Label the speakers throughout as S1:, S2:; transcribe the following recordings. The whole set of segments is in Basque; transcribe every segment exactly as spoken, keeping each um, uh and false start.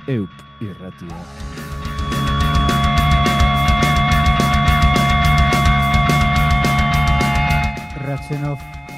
S1: Eup irratia.
S2: Ratzenov.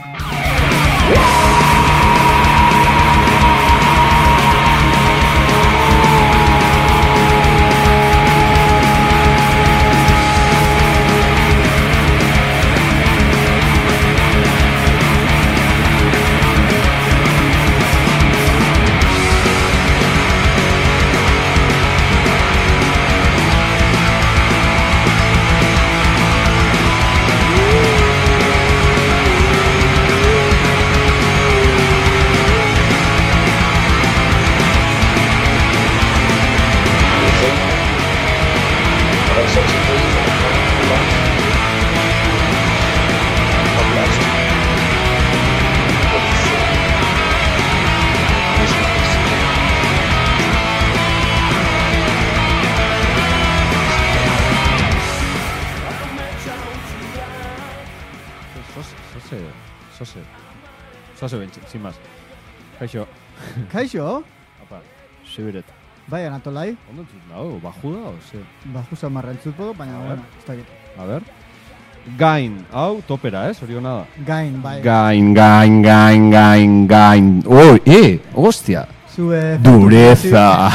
S1: Zase bentsi, sin más. Kaixo.
S2: Kaixo?
S1: Apa, sibiret.
S2: Bai, Anatolai.
S1: Ondo entzut nago, baju da, ose?
S2: Baju zamarra entzut podo, baina, bueno, ez dakit.
S1: A ver. Gain, hau, topera, ez? Hori hona da.
S2: Gain, bai.
S1: Gain, gain, gain, gain, gain. Oh, eh, hostia.
S2: Zue...
S1: Dureza.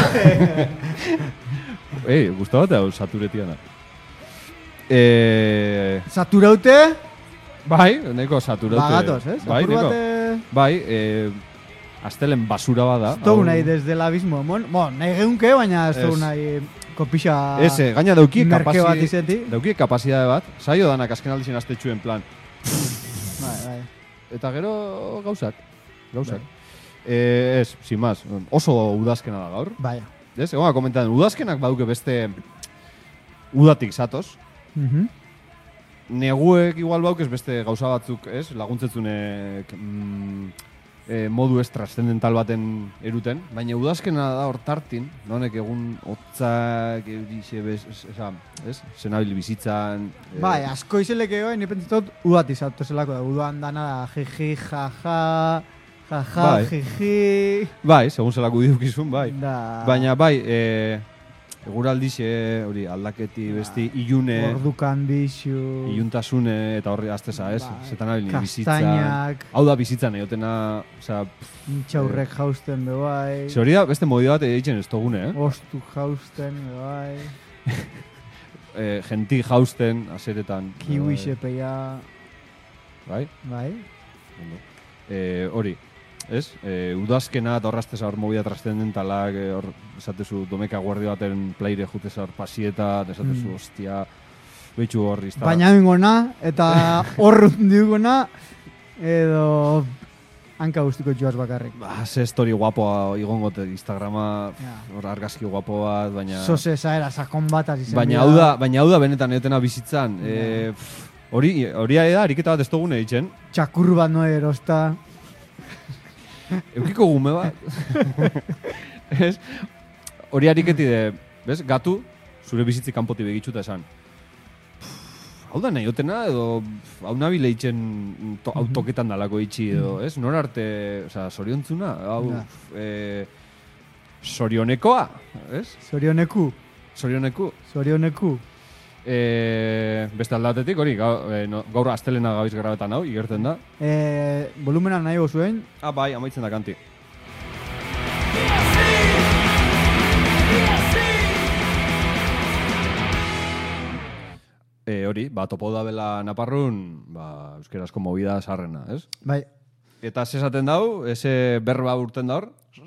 S1: Eh, gustaba te hau saturetiana. Eh...
S2: Saturaute?
S1: Bai, neko saturaute.
S2: Bagatoz, ez?
S1: Bai,
S2: Apur
S1: neko.
S2: bate...
S1: Bai, eh... Aztelen basura bada.
S2: Estou nahi desde el abismo. Bon, bon nahi geunke, baina estou
S1: Ez.
S2: nahi kopixa...
S1: Ese, gaina daukie
S2: merke bat
S1: kapasi...
S2: izeti.
S1: Daukie kapasidade bat. Saio danak azken aldizien astetxuen plan.
S2: Bai, bai.
S1: Eta gero gauzak. Gauzak. Eh, ez, sin más. Oso udazkena da gaur.
S2: Bai.
S1: Ez, egon komentan, udazkenak baduke beste... Udatik zatoz.
S2: Mhm.
S1: Neguek igual baukez beste gauza batzuk, ez? Laguntzetzunek mm, e, modu ez transcendental baten eruten. Baina udazkena da hortartin, nonek egun hotzak, eurixe, bez, esa, ez? Zenabil bizitzan... E,
S2: Bai, asko izeleke goen, nipentzitot udat izatu zelako da. Udan dana da, jiji, jaja, jaja,
S1: Bai.
S2: jiji...
S1: Bai, segun zelako idukizun, bai.
S2: Da...
S1: Baina bai, e, eguraldixe, hori, aldaketi, besti, ilune,
S2: Ordukan bixu...
S1: iluntasune, eta horri azteza, ez?
S2: Bai.
S1: Zetan abili bizitzan.
S2: Kastainak...
S1: Hau da bizitzan, egotena, osea...
S2: Txaurrek jausten be bai...
S1: Ze hori da, beste modi bat egiten ez dugune, eh?
S2: Ostu jausten be bai...
S1: eh genti jausten, aseretan.
S2: Kiwi
S1: eh,
S2: xepeia...
S1: Bai?
S2: Bai...
S1: Ondo. Eh, hori, ez? Eh, udazkena eta horrazteza hor movida transcendentalak, eh, hor esatezu domeka guardi baten plaire juteza hor pasieta, esatezu,
S2: Mm.
S1: ostia, behitxu horri, izta.
S2: Baina bingona, eta horrut diguna, edo... Hanka guztiko joaz bakarrik.
S1: Ba, ze story guapoa igongote Instagrama,
S2: Ja.
S1: hor argazki guapo bat, baina...
S2: Zose zaera, sakon bat azizen
S1: Baina hau da, baina hau da benetan egotena bizitzan. Eh, pff, hori, hori da, ariketa bat ez dugun egiten.
S2: Txakur bat noe erosta...
S1: Eukiko gume bat. Ez? Hori ariketi de, bez, gatu, zure bizitzi kanpoti begitxuta esan. Hau da nahi otena, edo pff, hau nabi lehitzen to, hau toketan dalako itxi edo, ez? Nor arte, oza, soriontzuna, hau,
S2: Ja.
S1: eh, sorionekoa, ez?
S2: Zorioneku,
S1: Sorioneku.
S2: zorioneku.
S1: Eh, beste aldatetik, hori, gaur, eh, no, gaur astelena gabiz grabetan hau, igerten da.
S2: E, volumena nahi gozuen,
S1: Ah, bai, amaitzen da kanti. E, hori, ba, topo da bela Naparrun, ba, euskerazko movida sarrena, ez?
S2: bai,
S1: Eta ze esaten dau, eze berba urten da hor,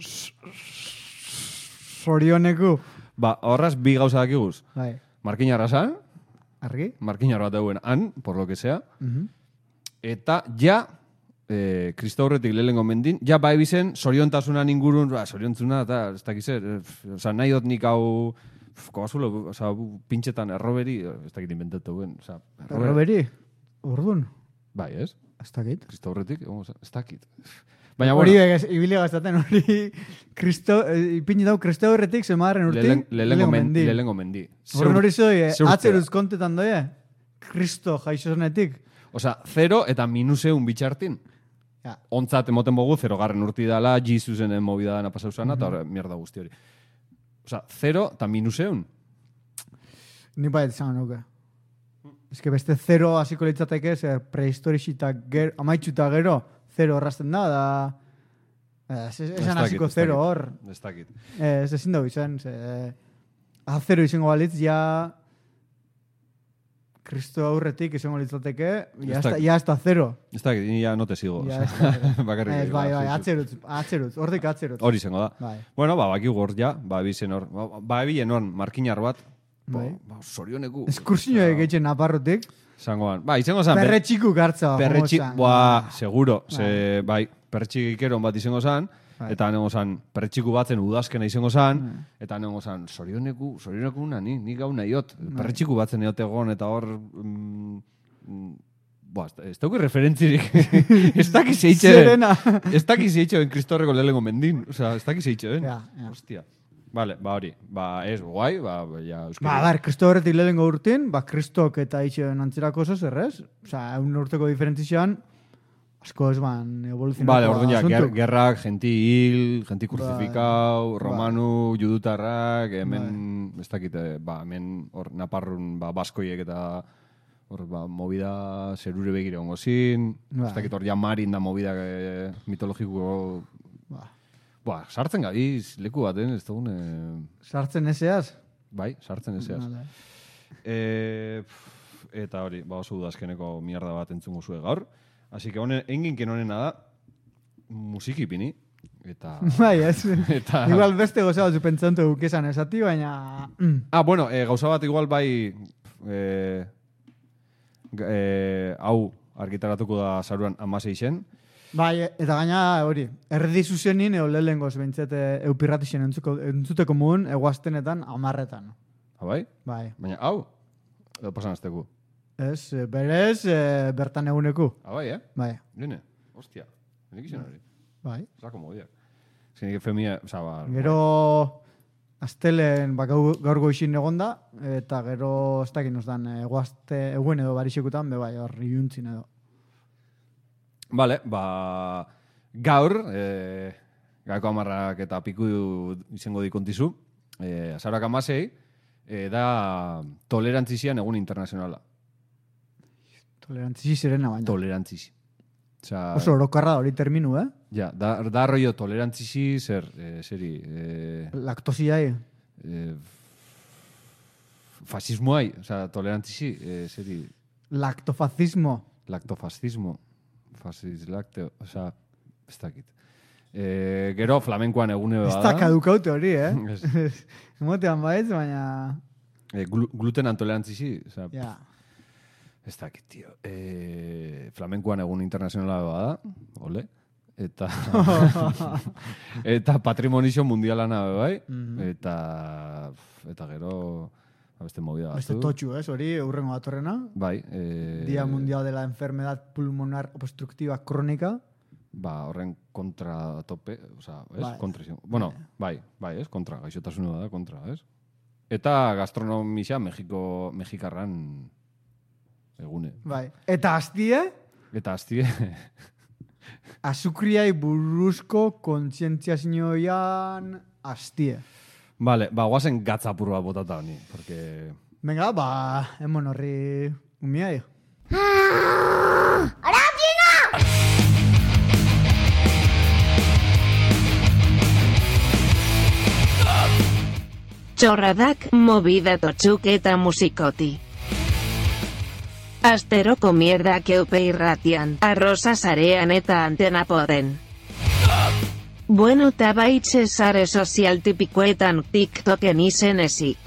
S2: zorioneku.
S1: ba, horraz bi gauza dakiguz.
S2: Bai,
S1: Markinarra zan,
S2: argi?
S1: markinarra bat eguen han, por lo que sea,
S2: Mhm.
S1: eta ja, eh, Kristo horretik lehenengo mendin, ja bai bizen, zoriontasunan ingurun, ba, zoriontzuna, eta ez dakiz, eh, oza, nahi dut nik hau, kobazulo, oza, pintxetan erroberi, ez dakit inventatu guen, oza,
S2: Erroberi, urdun,
S1: Bai, ez?
S2: ez dakit.
S1: Kristo horretik, egon, ez dakit. Baina,
S2: Hori
S1: bueno,
S2: begez, ibile gaztaten hori, Kristo, eh, ipini dau, Kristo horretik zemarren urti,
S1: lehen- lehenengo mendi. Lehenengo mendi.
S2: Horren hori zoi, eh,
S1: ze urtea?
S2: atzeruz kontetan doie, Kristo jaixonetik.
S1: Osa, zero eta minuseun bitxartin.
S2: Ja.
S1: Ontzat emoten bogu, zero garren urti dala, Jesusen movida dana pasauzana, eta hor, mierda guzti hori. Osa, zero eta minuseun.
S2: Ni bai izan nuke. Ez que beste zero hasiko litzateke, zer prehistorixi eta ger, amaitxu eta gero, zero errazten da, da... Ez, esan hasiko zero hor.
S1: Ez dakit.
S2: Ez, ezin dugu izan, ze... A zero izango balitz, ja... Kristo aurretik izango litzateke, ja hasta, ya hasta zero.
S1: Ez dakit, ni ja no te sigo.
S2: Ja,
S1: Bakarrik.
S2: Ez, bai, bai, atzerutz, atzerutz, hortik atzerutz.
S1: Hori izango da.
S2: Bai.
S1: Bueno, ba, baki gort ja, ba, ebizen hor. Ba, ba ebien hor, markinar bat. Ba,
S2: Bai.
S1: ba, sorioneku.
S2: Eskursioek egiten naparrotik.
S1: Zangoan. Ba, izango zan.
S2: Perretxiku gartza.
S1: Perretxik, ba, seguro. Ze, bai, perretxik ikeron bat izango zan.
S2: Bai.
S1: Eta nengo zan, perretxiku batzen udazkena izango zan.
S2: Mm.
S1: Eta nengo zan, sorioneku, sorioneku una, ni, ni gau nahiot. Perretxiku batzen eot egon, eta hor... Mm, mm, Boa, ez dauki referentzirik. Ez dakiz eitxe.
S2: Serena.
S1: Ez dakiz eitxe en Kristorreko lehenengo mendin. Osa, ez dakiz eitxe, eh?
S2: Ja, ja.
S1: Hostia. Vale, ba hori. Ba, ez, guai, ba, ja, euskari.
S2: Ba, bar, Kristo horretik lehenengo urtin, ba, Kristok eta itxen antzerako oso zerrez. Osa, egun urteko diferentzian, asko ez ban evoluzionako
S1: Vale, orduan ja, ger,
S2: asuntuk.
S1: gerrak, genti hil, genti kruzifikau,
S2: Ba.
S1: romanu, judutarrak, hemen, ez dakite, ba, hemen hor naparrun, ba, baskoiek eta hor, ba, movida zerure begire ongo zin,
S2: Ba.
S1: ez dakit hor ja marin da movida e, mitologiko,
S2: Ba,
S1: ba, sartzen gabiz, leku baten, ez dugun, e,
S2: sartzen ezeaz?
S1: bai, sartzen ezeaz.
S2: Vale.
S1: E, pff, eta hori, ba, oso udazkeneko mierda bat entzungo zue gaur. Así que honen, enginken honena da, musiki pini. Eta...
S2: Bai, ez.
S1: eta...
S2: Igual beste goza batzu pentsatu gukezan esati, baina... Mm.
S1: Ah, bueno, e, gauza bat igual bai... E, e, hau argitaratuko da zaruan amaseixen.
S2: Bai, eta gaina hori, erdi zuzenin eo lehengoz behintzete eupirratixen entzuko, entzuteko muun eguaztenetan amarretan.
S1: Ha, bai?
S2: Bai.
S1: Baina, hau, edo pasan azteku.
S2: Ez, berez, e, bertan eguneku.
S1: Ha, bai, eh?
S2: Bai.
S1: Nene, hostia. Nik izan hori.
S2: Bai.
S1: Zako modiak. Zenik femia, oza, ba...
S2: Gero, astelen ba, gau, gaur goixin egonda, eta gero, ez dakin uzdan, eguazte, eguen edo barixekutan, be bai, hor iuntzin edo.
S1: Vale, ba... Gaur, e, gaiko amarrak eta piku izango dikontizu, e, azaroak amasei, e, da tolerantzizian egun internazionala.
S2: Tolerantzizi zerena baina.
S1: Tolerantzizi. Osa,
S2: Oso orokarra hori terminu, eh?
S1: ja, da, da rollo tolerantzizi zer, e, zeri, e,
S2: Laktosiai.
S1: e, fasismoai, oza, tolerantzizi, e, zeri,
S2: Laktofazismo.
S1: laktofascismo, fasis lakteo, oza, ez dakit. E, gero flamenkoan egune
S2: Ez
S1: bada.
S2: da kadukaute hori, eh?
S1: Ez.
S2: Emotean baitz, baina...
S1: E, glu, gluten antolerantzizi, oza,
S2: Ja.
S1: ez dakit, tio. E, flamenkoan egun internazionala bada, ole, eta eta patrimonio mundialana bai,
S2: Mhm.
S1: eta eta gero beste movida
S2: Beste
S1: batzu.
S2: totxu, ez? Hori, eurrengo datorrena.
S1: Bai, e,
S2: Día Mundial de la Enfermedad Pulmonar Obstructiva Crónica.
S1: ba, horren kontra a tope, osea, ez?
S2: Bai.
S1: Kontra izan. Bueno, bai, bai, ez? Kontra, gaixotasuna da, kontra, ez? Eta gastronomia Mexiko, Mexikarran egune.
S2: Bai. Eta aztie,
S1: Eta aztie,
S2: azukriai buruzko kontzientziazioan aztie.
S1: vale, ba, guazen gatzapur bat botata honi, porque...
S2: Venga, ba, emon horri umiai.
S3: Txorradak, movida totxuk eta musikoti. Asteroko mierdak eupe irratian, arroza sarean eta antena poden. Bueno ta baitxe sare sozial tipikoetan TikToken izen ezik.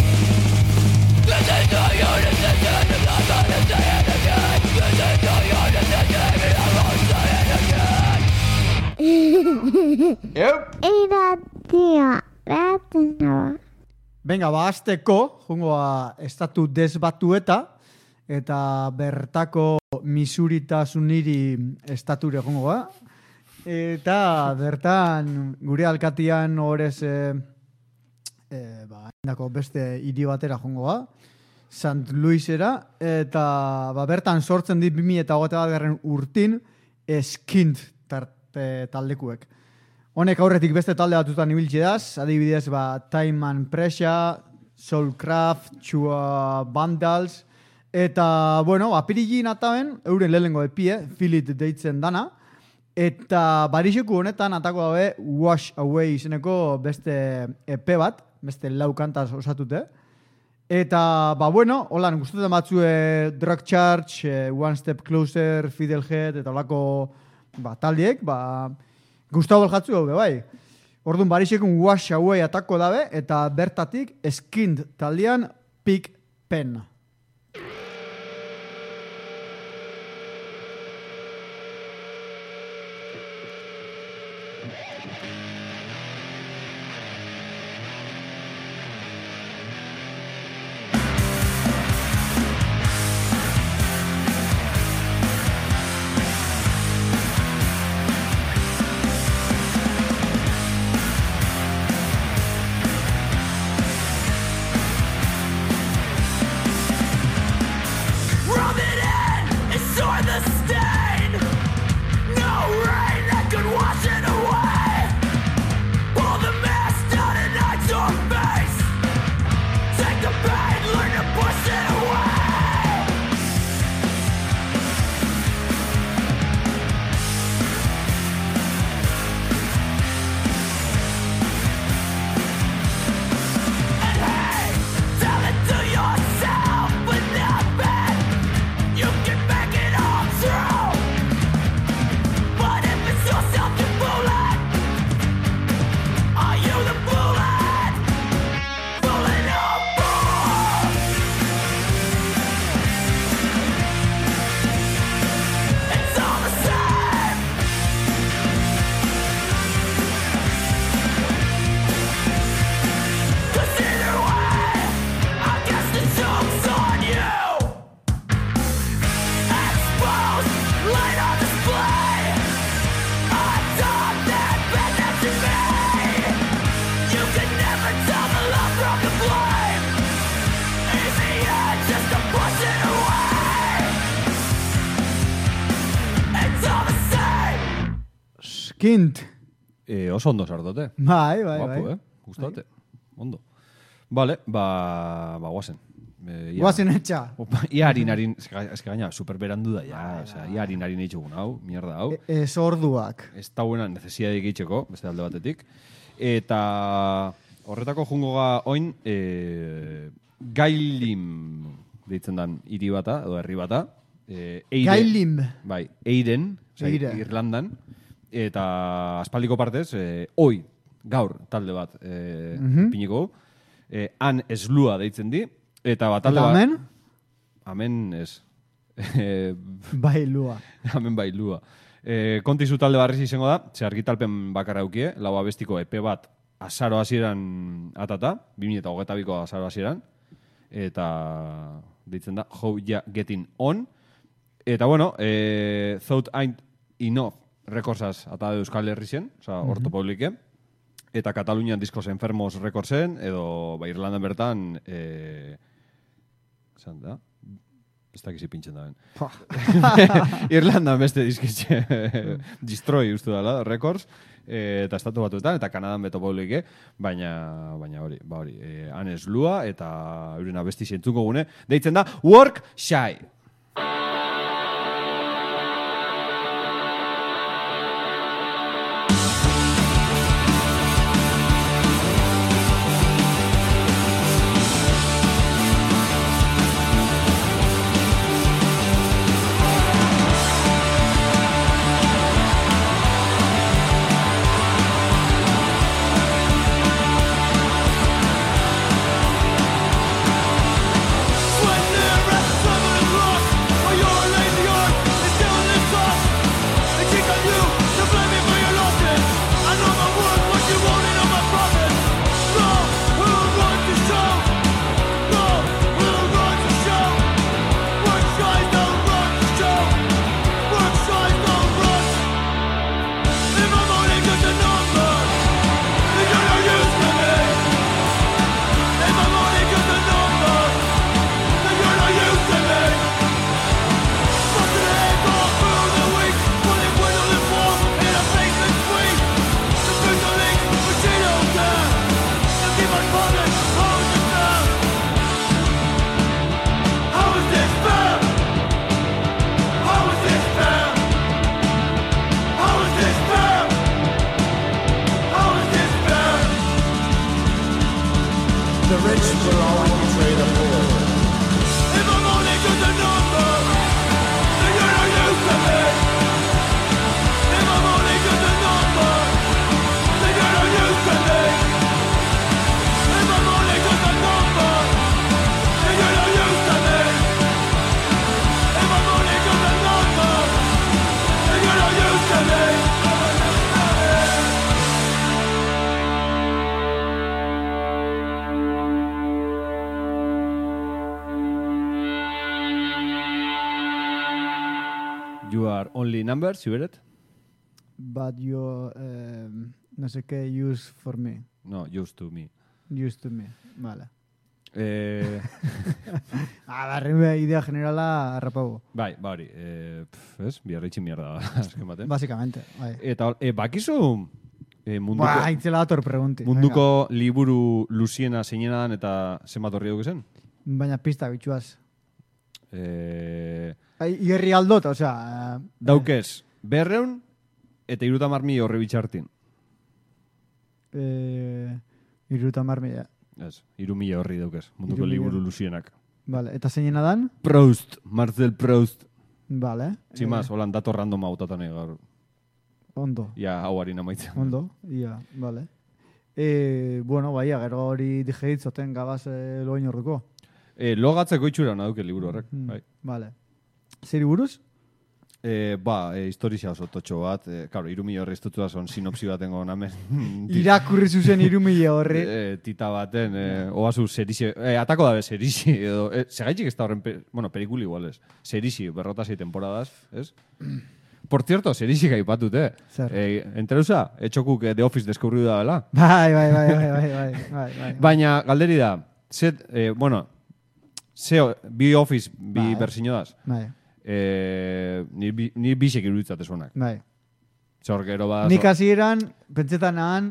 S4: Iratia, ratena.
S2: Venga, ba, azteko, jungoa estatu desbatueta, eta bertako misuritasuniri estature jungoa. Eta bertan, gure alkatian horrez, e, e, ba, indako beste hiri batera jungoa, Sant Luisera, eta ba, bertan sortzen dit bi mila hogeita bat garren urtin eskint tarte taldekuek. Honek aurretik beste talde batutan ibiltze daz, adibidez, ba, Time and Pressure, Soulcraft, Chua Vandals, eta, bueno, apirilin ataben, euren lehenengo epie, Feel It deitzen dana, eta barixeku honetan atako dabe Wash Away izeneko beste E P bat, beste lau kantaz osatute. Eta, ba, bueno, holan, guztetan batzue Drug Charge, eh, One Step Closer, Fiddlehead, eta holako ba, taldiek, ba, Gustavo jatzu gaude, bai. Orduan, barixekun Wash Away atako dabe, eta bertatik Skinned taldean Pig Pen. Skinned.
S1: Eh, oso ondo sartote.
S2: Bai, bai,
S1: Guapo,
S2: bai.
S1: eh? Gustate. Ondo. Vale, ba, ba guazen. Eh, ia-
S2: Guazen etxa.
S1: Opa, ia harin harin, eske gaina, super berandu da, ja, osea, ia harin harin eitxegun hau, mierda hau.
S2: E- Ez orduak.
S1: Ez da buena necesidade egitxeko, beste alde batetik. Eta horretako jungo ga oin, e, Gailim deitzen dan hiri bata, edo herri bata. E, Eire,
S2: Gailim.
S1: Bai, Eiren, osea,
S2: Eire.
S1: Irlandan. Eta aspaldiko partez, e, oi, gaur talde bat e,
S2: Mhm.
S1: piniko. E, han eslua deitzen di. Eta bat talde
S2: Eta
S1: bat...
S2: hemen?
S1: Amen ez. E,
S2: Bai, lua.
S1: Hemen bai, lua. E, kontizu talde barriz izango da, ze argitalpen bakarra aukie, lau abestiko epe bat azaro hasieran atata, bi mila hogeita biko azaro hasieran, eta ditzen da, How Ya Getting On. Eta bueno, e, Thought Ain't Enough rekorsaz ata de Euskal Herri zen, oza,
S2: Mhm.
S1: orto publike, eta Katalunian Diskos Enfermos rekorsen, edo ba, Irlandan bertan, e, zan da, ez dakizi pintzen da ben. Irlandan beste dizkitxe Destroy uste dela, Records, e, eta estatu batuetan, eta Kanadan beto publike, baina, baina hori, ba hori, e, Anes Lua, eta euren abesti zentzuko gune, deitzen da, Work Shy.
S5: When the rest of us lost
S1: You are only numbers, you beret?
S2: But you, um, no sé qué, use for me.
S1: No, used to me.
S2: Used to me, vale.
S1: Eh,
S2: ah, barrime idea generala rapago.
S1: bai, ba hori, eh, pf, ez? Biarritxi mierda, azken baten.
S2: Básicamente, bai.
S1: Eta e, bakizu e, munduko,
S2: Ba, itzela dator pregunti.
S1: munduko liburu luziena zeinena dan eta zenbat horri dugu zen?
S2: Venga. Baina pista bitxuaz.
S1: E,
S2: Ierri aldot, osea...
S1: daukez, berreun eta iruta marmi horri bitxartin.
S2: Eh, iruta marmila.
S1: Ez, iru mila horri daukez, munduko
S2: Hiru mila.
S1: liburu luzienak.
S2: Vale, eta zeinena dan?
S1: Proust, Marcel Proust.
S2: Vale.
S1: Tximaz, holan dato randoma hautatan gaur.
S2: Ondo.
S1: Ja, hau harin amaitzen.
S2: Ondo, ia, vale. E, bueno, bai, gero hori digeritzoten gabaz e, loin horreko.
S1: E, logatzeko itxura naduke liburu horrek.
S2: Mm,
S1: Bai.
S2: Vale. Zeri buruz?
S1: E, ba, e, historia oso totxo bat. E, claro, iru mila horri estutua son sinopsi batengo namen.
S2: Irakurri zuzen irumile horri.
S1: E, tita baten, e, oazu serixe, e, atako dabe serixe, edo, e, segaitxik ez da horren, pe, bueno, pelikuli igual ez, serixe, berrota sei temporadas, ez? Por cierto, serixe gaipatut, eh?
S2: Zer?
S1: E, enteruza, etxokuk e, The Office deskubriu da, bela?
S2: Bai, bai, bai, bai, bai, bai, bai, bai.
S1: Baina, galderi da, zet, e, bueno, ze, bi Office, bi
S2: Bai.
S1: bersino daz,
S2: Bai,
S1: e, ni, bi- ni bisek iruditzat esunak.
S2: bai.
S1: Zor, gero bada...
S2: Nik hasieran pentsetan nahan,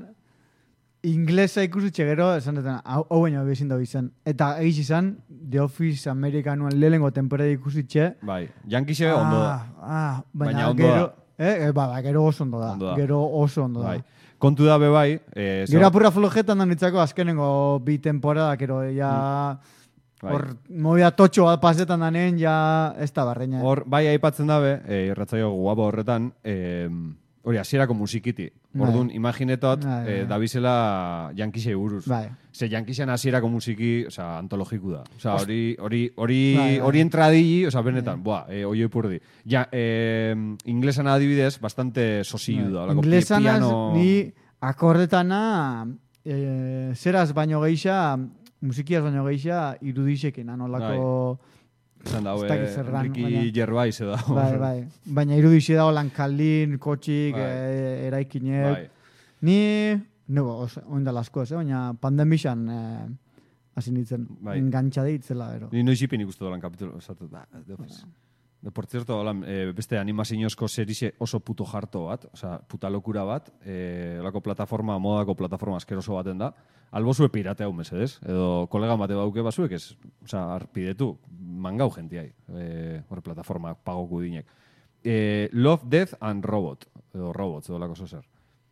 S2: inglesa ikusutxe gero, esan detan, hau hau baino bezin da izan. Eta egiz izan, The Office Amerikanuan lehenengo temporada ikusutxe.
S1: Bai, Yankeese ondo da.
S2: Ah, baina,
S1: Baina ondo
S2: gero,
S1: da.
S2: Eh, eh, ba, ba, gero oso ondo da.
S1: Ondo da.
S2: Gero oso ondo da.
S1: Bai. Kontu da be bai, e,
S2: Gero apurra flojetan da nitzako azkenengo bi temporada, gero ja...
S1: Bai.
S2: Hor, movida totxo bat pasetan danen, ja ez da barreina.
S1: Hor, bai aipatzen dabe, e, irratzaio guapo horretan, e, hori, hasierako musikiti.
S2: Bai.
S1: Orduan, imaginetot,
S2: Bai, bai,
S1: e,
S2: bai.
S1: dabizela Yankisei buruz.
S2: Bai.
S1: Ze Yankisen hasierako musiki, osea, antologiku da. Osea, hori, hori, hori,
S2: Bai, bai.
S1: hori entradili, osea, benetan, boa, e, oio ipurdi. Ja, e, inglesan adibidez, bastante sosillu da. Olako pi-
S2: Inglesanaz,
S1: piano...
S2: ni akordetana eh, zeraz baino geixa, musikiaz baino geixa, irudixekin, anolako...
S1: Zan daue,
S2: ez dakit zer dan,
S1: Enrique
S2: baina-
S1: Gervais edo.
S2: Bai, bai. Baina irudixe dago lankaldin, kotxik,
S1: Bai.
S2: eh, eraikinek.
S1: Bai.
S2: Ni, nego, oindala asko ez, eh? Baina pandemixan eh, hasi nintzen,
S1: Bai.
S2: engantxa deitzela, ero.
S1: Ni noiz ipin ikustu dolan kapitulo, esatu, da, The Office. De, por cierto, hola, e, beste animaziñozko serixe oso puto jarto bat, osea, puta lokura bat, e, olako plataforma, modako plataforma askeroso baten da, albozue piratea hau mesedez, edo kolega bate bauke basuek ez, osea, arpidetu, mangau gentiai, e, horre plataforma pagoku dinek. E, Love, Death and Robot, edo Robots, edo lako zozer.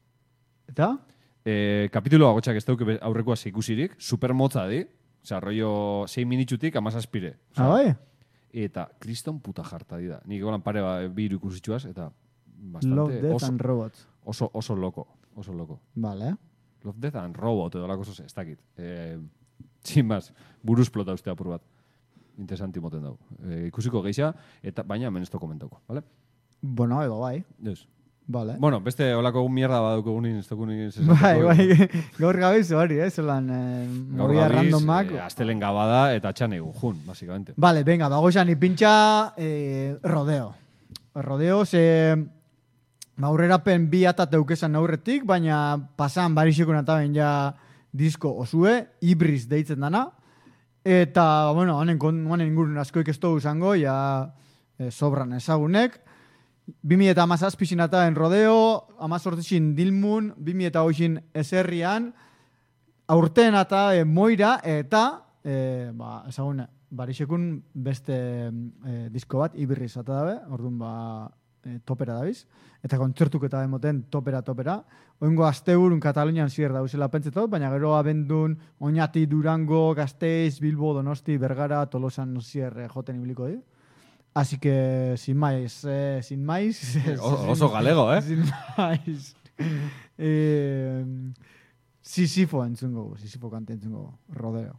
S2: Eta?
S1: E, kapitulo agotxak ez dauke aurrekoa ikusirik, super motza di, osea, rollo sei minitxutik amazazpire.
S2: Ah, bai?
S1: Eta kriston puta jarta dira. Nik golan pare ba, bi hiru ikusitxuaz, eta bastante
S2: Love, Death
S1: oso,
S2: and Robots.
S1: oso, oso loko. Oso loko.
S2: Vale.
S1: Love, Death and Robot, edo lako ez dakit. E, Txin baz, buruz plota uste apur bat. Interesanti moten dago. E, ikusiko geixa, eta baina hemen ez to komentauko, vale?
S2: Bueno, edo bai.
S1: Deus.
S2: Vale.
S1: Bueno, beste olako egun mierda badauko gunin, ez dokunin...
S2: Bai, bai. Gaur gabiz hori, eh? Zelan, eh, movida randomak.
S1: E, Aztelen gabada eta txan egun, jun, basikamente.
S2: Vale, venga, bagoizan ipintxa eh, rodeo. Rodeo, ze aurrerapen bi atat eukesan aurretik, baina pasan barixekun eta ben ja disko osue, Ibris deitzen dana. Eta, bueno, honen, kon- honen ingurun asko ikestu izango, ja eh, sobran ezagunek. bi mila eta hamazazpizin eta en rodeo, hamazortzizin dilmun, bi mila eta hoxin eserrian, aurten eta e, moira, eta, e, ba, ezagun, barixekun beste e, disko bat, ibirriz eta dabe, orduan ba, e, topera dabiz, eta kontzertuk eta emoten topera, topera. Oingo asteurun Katalunian zier dauzela pentsetot, baina gero abendun Oñati, Durango, Gasteiz, Bilbo, Donosti, Bergara, Tolosan zier joten ibiliko di. Así que, sin más, eh, sin más...
S1: O- oso galego, eh?
S2: Sin más. eh, Sisifo entzungo, Sisifo kante entzungo, rodeo.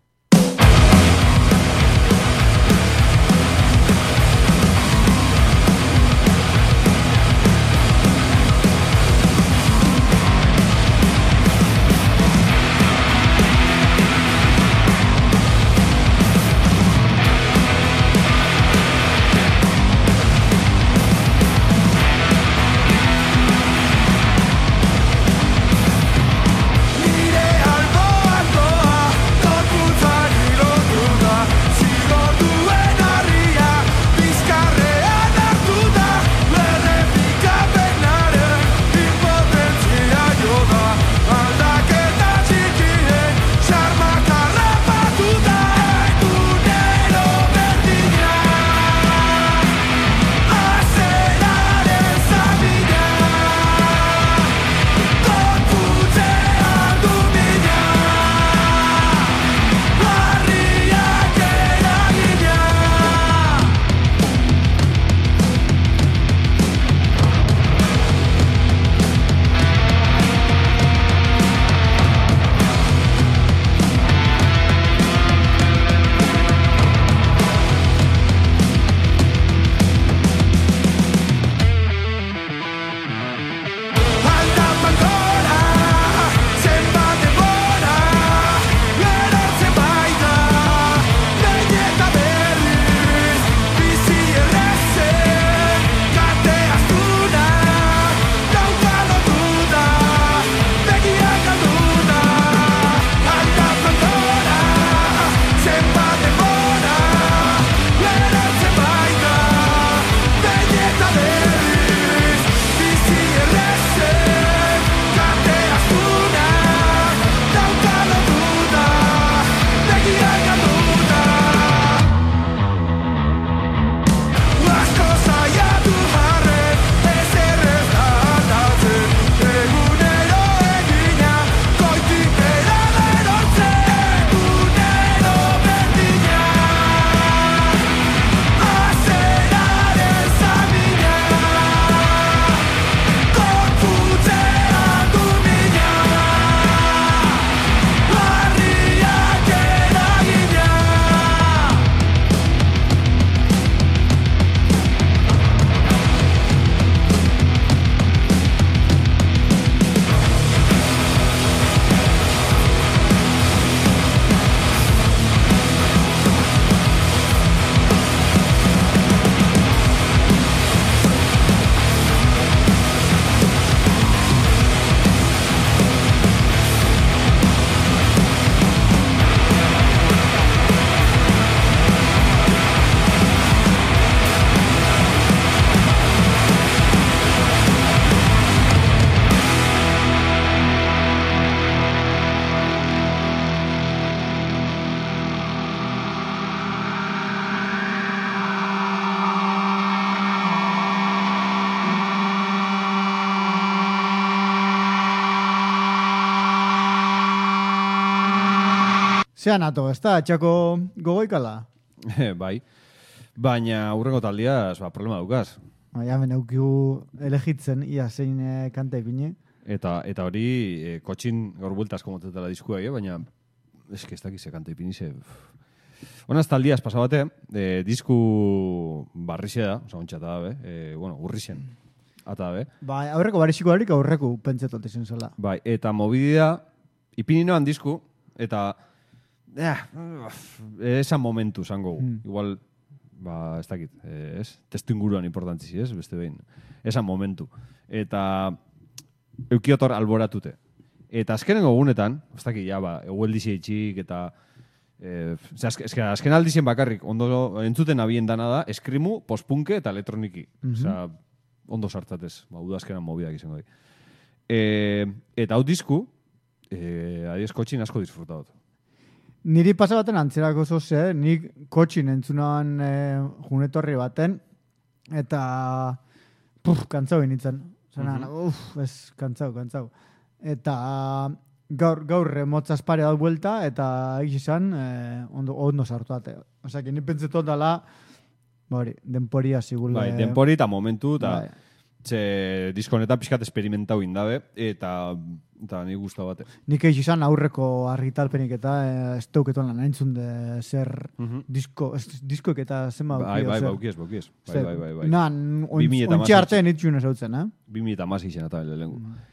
S2: Zean ato, ez da, txako gogoikala?
S1: Bai. Baina urrengo taldiaz, ba, problema dukaz.
S2: Baina, ben eukigu elegitzen, ia zein e, kanta ipine.
S1: Eta, eta hori, e, kotxin gaur buelta asko motetela diskua, eh? Baina, eski ez dakize kanta ipinize. Honaz taldiaz, pasabate, e, disku barrixe da, oza, ontsa da, be, e, bueno, urrixen. Ata, be.
S2: Ba, aurreko barixiko harik aurreko pentsetot izan zela.
S1: Bai, eta mobidea, ipini noan disku, eta, eh, esan momentu, zango. Mm. Igual, ba, ez dakit, eh, ez? Testu inguruan importantzizi, ez? Beste behin. Esan momentu. Eta, eukiotor alboratute. Eta azkenengo gunetan, ez dakit, ja, ba, egueldizi eitxik, eta, eh, azken, azken aldizien bakarrik, ondo entzuten abien dana da, eskrimu, postpunke eta elektroniki. Mm-hmm. Osea, ondo sartzatez, ba, udazkenan mobidak izango di. E, eta hau disku, e, adiez kotxin asko disfrutagot.
S2: Niri pasa baten antzerako zoze, nik kotxin entzunan e, junetorri baten, eta puf, kantzau initzen. Zena, mm-hmm. uf, ez, kantzau, kantzau. Eta gaur, gaur motzaz pare dut buelta, eta egiz izan, e, ondo, ondo sartuate. Osea, que ni pentsetot dala, Bori, denporia zigule...
S1: Bai, denpori eta momentu, eta bai. Txe, diskonetan pixkat esperimentau indabe, eta, eta nik guztau bate.
S2: Nik eix izan aurreko argitalpenik eta ez teuketon lan entzun de zer mm-hmm. disko, ez, diskoek eta zenba
S1: bai, bai, baukiez, baukiez. Bai, bai, bai, bai.
S2: Nan, ontsi arte nitxun ez hau zen, eh?
S1: Bi mila eta masi izan eta bele lengu. Mm.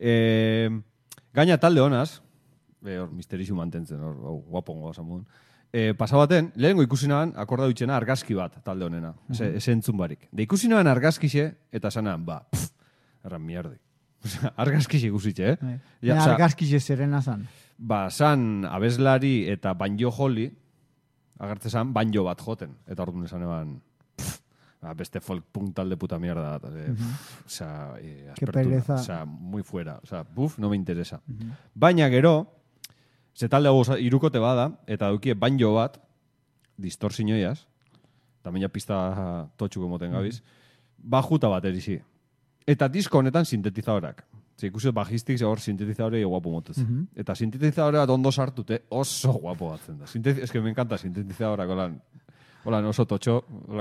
S1: E, gaina talde honaz, hor, misterizu mantentzen, hor, guapongo asamudun. E, pasa baten, lehenengo ikusi nahan, akorda dutxena argazki bat talde honena. Eze, eze entzun barik. De ikusi nahan argazkixe, eta zanan, ba, pff, erran miardi. Argazkixe ikusitxe, eh?
S2: Ja, argazkixe zerena zan.
S1: Ba, zan abeslari eta banjo joli, agertze zan, banjo bat joten. Eta orduan esan eban, pff, ba, beste folk punk talde puta mierda. E, pff, oza, e, aspertura. Oza, muy fuera. Oza, buf, no me interesa. Uh-huh. Baina gero, ze talde hau irukote bada, eta dukie banjo bat, distorsioiaz, eta meina pista totxuko moten gabiz, bajuta bat erizi. Eta disko honetan sintetizadorak. Ze ikusi bajistik hor sintetizadore guapo motetzen. Uh-huh. Eta sintetizadore bat ondo sartute oso guapo batzen da. Sintetiz, es que me encanta sintetizadorak, holan, holan oso totxo,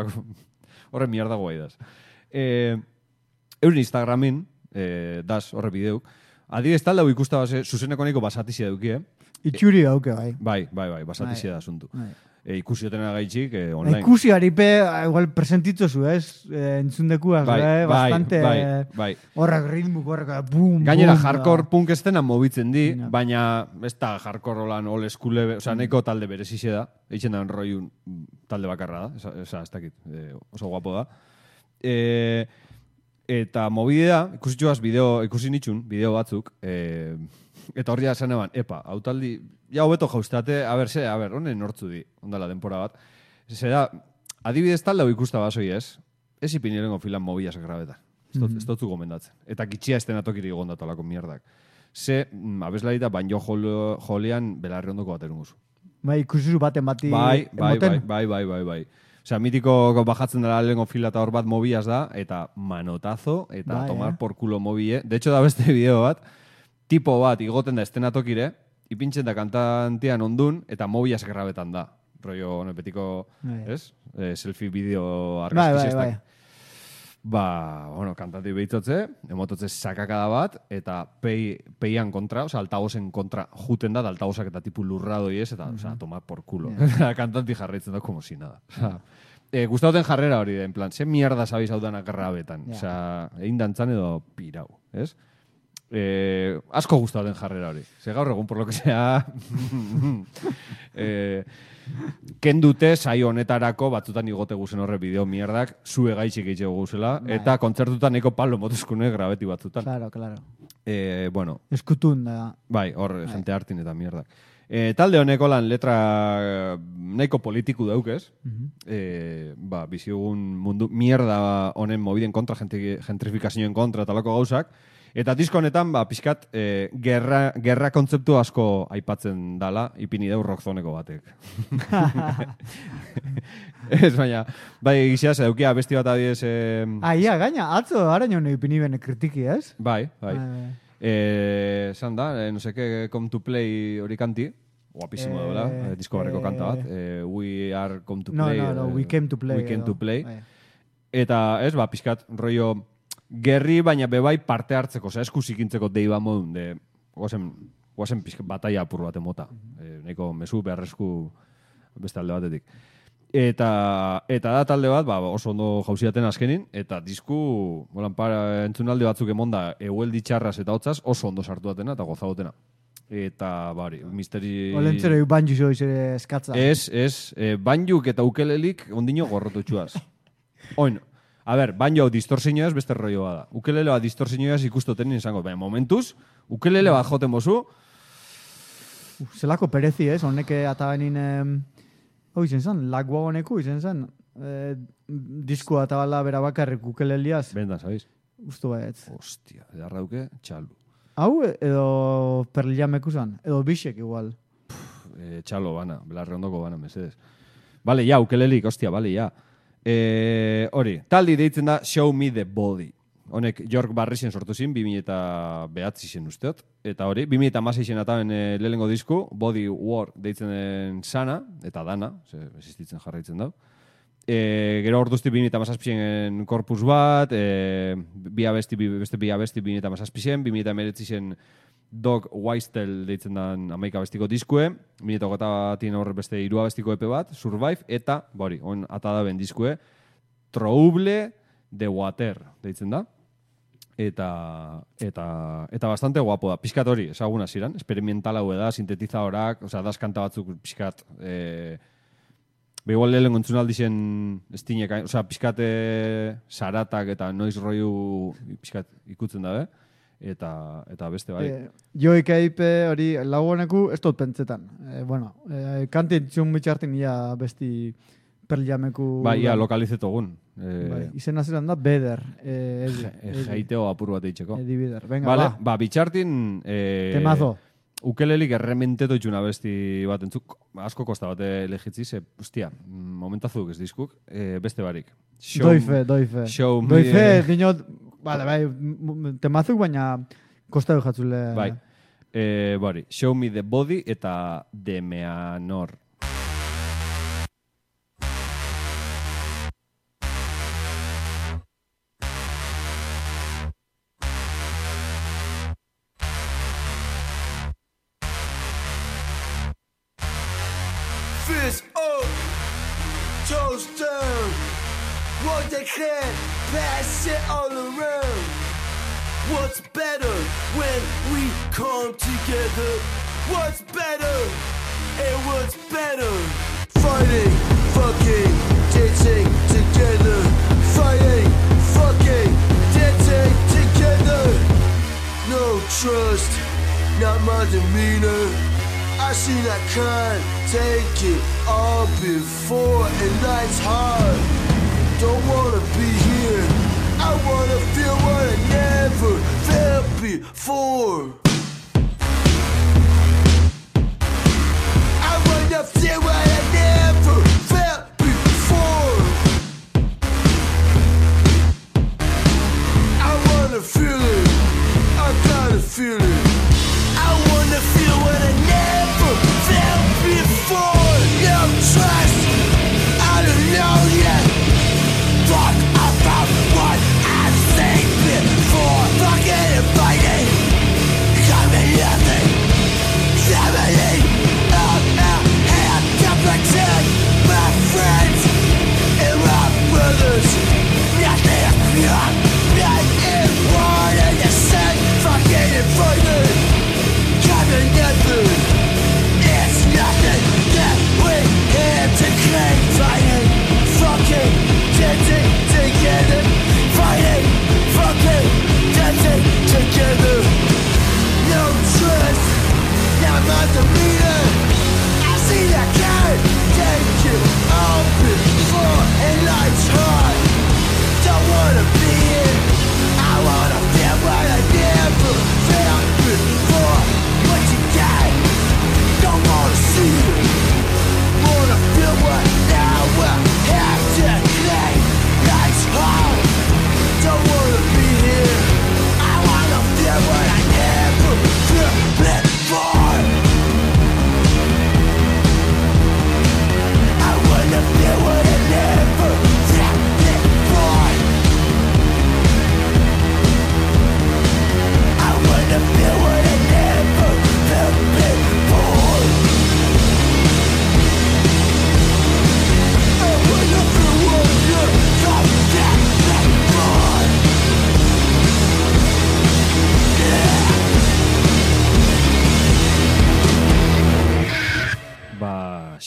S1: horre mierda guai daz. Eh, euren Instagramin, eh, daz horre bideuk, adibidez talde hau ikusta base, zuzeneko neko basatizia duki, eh?
S2: Itxuri hauke, bai.
S1: Bai, bai, bai, basatizia da asuntu. E, ikusi otena gaitxik, e, online.
S2: Ikusi haripe, igual presentitzo zu, ez? E, entzundekuaz,
S1: bai,
S2: eh? Bastante...
S1: Bai, bai.
S2: Horrek ritmu, horrek, bum,
S1: gainera,
S2: bum,
S1: hardcore punk estenan mobitzen di,
S2: ja.
S1: Baina ez da hardcore olan old school, oza, neko talde berezize da, eitzen da enroiun talde bakarra da, eza, ez dakit, e, oso guapo da. E, eta mobidea, ikusitxuaz, bideo, ikusi nitxun, bideo batzuk, e, eta horria esan eban, epa, autaldi, ja hobeto jaustate, a ber, ze, a ber, honen nortzu di, ondala denpora bat. Ze da, adibidez talde hau ikusta basoi ez, ez ipinilengo filan mobias grabetan. Ez mm-hmm. dutzu gomendatzen. Eta kitxia estena tokiri gondatu mierdak. Ze, abeslari da banjo jolean belarri ondoko bat erunguzu.
S2: Bai, ikusizu baten bati
S1: bai, bai, bai, bai, bai, bai, bai. Osea, mitiko bajatzen dela lehenko fila eta hor bat mobias da, eta manotazo, eta bai, tomar eh? por culo mobie. De hecho, da beste bideo bat, tipo bat igoten da estenatokire, ipintzen da kantantian ondun, eta mobias grabetan da. Rollo, nepetiko, ez? Eh, selfie bideo argazkizestak. Bai, bai, bai. Ba, bueno, kantanti behitzotze, emototze sakakada bat, eta pei, peian kontra, oza, altagozen kontra juten da, da altagozak eta tipu lurra doiez, eta, mm-hmm. oza, tomar por culo. Yeah. Kantanti jarraitzen da, como si nada. Oza, eh, gustauten jarrera hori, en plan, ze mierda sabiz hau danak grabetan. Yeah. Oza, egin dantzan edo pirau, ez? Eh, asko gustatzen jarrera hori. Ze gaur egun, por lo que sea, eh, kendute saio honetarako batzutan igote guzen horre bideo mierdak, zue gaitxik eitxego guzela, bai. Eta kontzertutan eko palo motuzkune grabeti batzutan.
S2: Claro, claro.
S1: Eh, bueno.
S2: Eskutun da.
S1: Bai, hor, bai. Jente hartin eta mierdak. Eh, talde honeko lan letra nahiko politiku daukez. Uh-huh. eh, ba, biziugun mundu mierda honen mobiden kontra, gentrifikazioen kontra talako gauzak. Eta disko honetan, ba, pixkat, eh, gerra, gerra kontzeptu asko aipatzen dala, ipini deu rockzoneko batek. Ez, baina, bai, egiziaz, edukia besti bat adiez... Eh...
S2: Ah, ia, gaina, atzo, ara nion ipini bene kritiki, ez?
S1: Bai, bai. Ah, eh, zan da, eh, no seke, come to play hori kanti, guapísimo
S2: Eh,
S1: dela, eh, disko barreko
S2: eh,
S1: kanta bat. Eh, we are come to
S2: No,
S1: play.
S2: no, no,
S1: eh,
S2: we came to play.
S1: We came
S2: edo.
S1: to play.
S2: Bai.
S1: Eta, ez, ba, pixkat, rollo, gerri, baina bebai parte hartzeko, oza, eskuzikintzeko deiba modun, de, guazen, guazen pixkat bataia apur bat emota. Eh, nahiko mezu beharrezku beste alde batetik. Eta, eta da talde bat, ba, oso ondo jauziaten azkenin, eta disku, bolan, para, entzunaldi batzuk emonda, egueldi txarraz eta hotzaz, oso ondo sartu datena eta gozagotena. Eta, bari, misteri...
S2: Olentzero banju zoiz ere eskatza.
S1: Ez, ez, eh, banjuk eta ukelelik ondino gorrotu txuaz. Oin, a ber, banjo hau distorsioaz beste rollo bada. Ukelele bat distorsioaz ikustoten izango. Baina momentuz, ukelele bat joten bozu,
S2: Uf, zelako perezi, ez? Honeke atabenin... Eh, Hau izen zen, lagua honeku izen zen. Eh, diskua eta bala bera bakarrik ukeleliaz.
S1: bendan, sabiz?
S2: Ustu baietz.
S1: Ostia, edarra duke, txalu.
S2: Hau edo perliameku zen? Edo bisek igual.
S1: E, txalo bana, belarre ondoko bana, mesedez. Bale, ja, ukelelik, ostia, bale, ja. E, hori, taldi deitzen da Show Me the Body. Honek York Barrisen sortu zin, bi mila eta behatzi zen usteot. Eta hori, bi mila eta masei zen ataben e, lehenengo disku, Body War deitzen den sana, eta dana, ze, existitzen jarraitzen dau. E, gero orduzti bi mila eta mazazpien korpus bat, e, bi abesti, bi, beste bi abesti bi mila eta mazazpien, bi mila eta emeretzi zen Dog Weistel deitzen den amaika bestiko diskue, bi mila eta hogeita batien horre beste hiru abestiko epe bat, Survive, eta, bori, on atadaben diskue, Trouble de Water deitzen da. Eta, eta, eta bastante guapo da. Piskat hori, ezaguna ziren, experimental hau da, sintetizadorak, osea, das kanta batzuk piskat, eh, begoal lehen gontzun aldixen estinek, osea, piskat eh, saratak eta noiz roiu piskat ikutzen da, eh? Eta, eta beste bai.
S2: Eh, jo ikaipe hori laguneku ez dut pentsetan. Eh, bueno, eh, kantin txun mitxartin ia besti perliameku...
S1: Bai, ia lokalizeto gun. Eh,
S2: Bai, izena zelan da Beder. Eh, edi, edi.
S1: Jaiteo apur bat eitzeko.
S2: Edi Beder. Venga,
S1: Vale,
S2: ba.
S1: ba, bitxartin... Eh,
S2: Temazo.
S1: Ukelelik errementeto itxuna besti bat entzuk, asko kosta bate legitzi, ze, ostia, momentazuk ez diskuk, eh, beste barik. Show,
S2: Doife, doife.
S1: Show me...
S2: Doife, dinot, vale, bai, m- temazuk, baina kosta du jatzule.
S1: Bai, eh, bari, Show Me the Body eta Demeanor.
S5: Fist up, toes down. What they can, pass it all around. What's better when we come together? What's better and what's better? Fighting, fucking, dancing together. Fighting, fucking, dancing together. No trust, not my demeanor. I seen I can't take it all before, and life's hard. Don't wanna be here. I wanna feel what I never felt before. I wanna feel what I never felt before. I wanna feel it. I gotta feel it. I wanna feel what I never felt before. No trust, I don't know yet. Talk about what I've seen before. Fucking and fighting, coming nothing. Seventy, oh, oh, hand,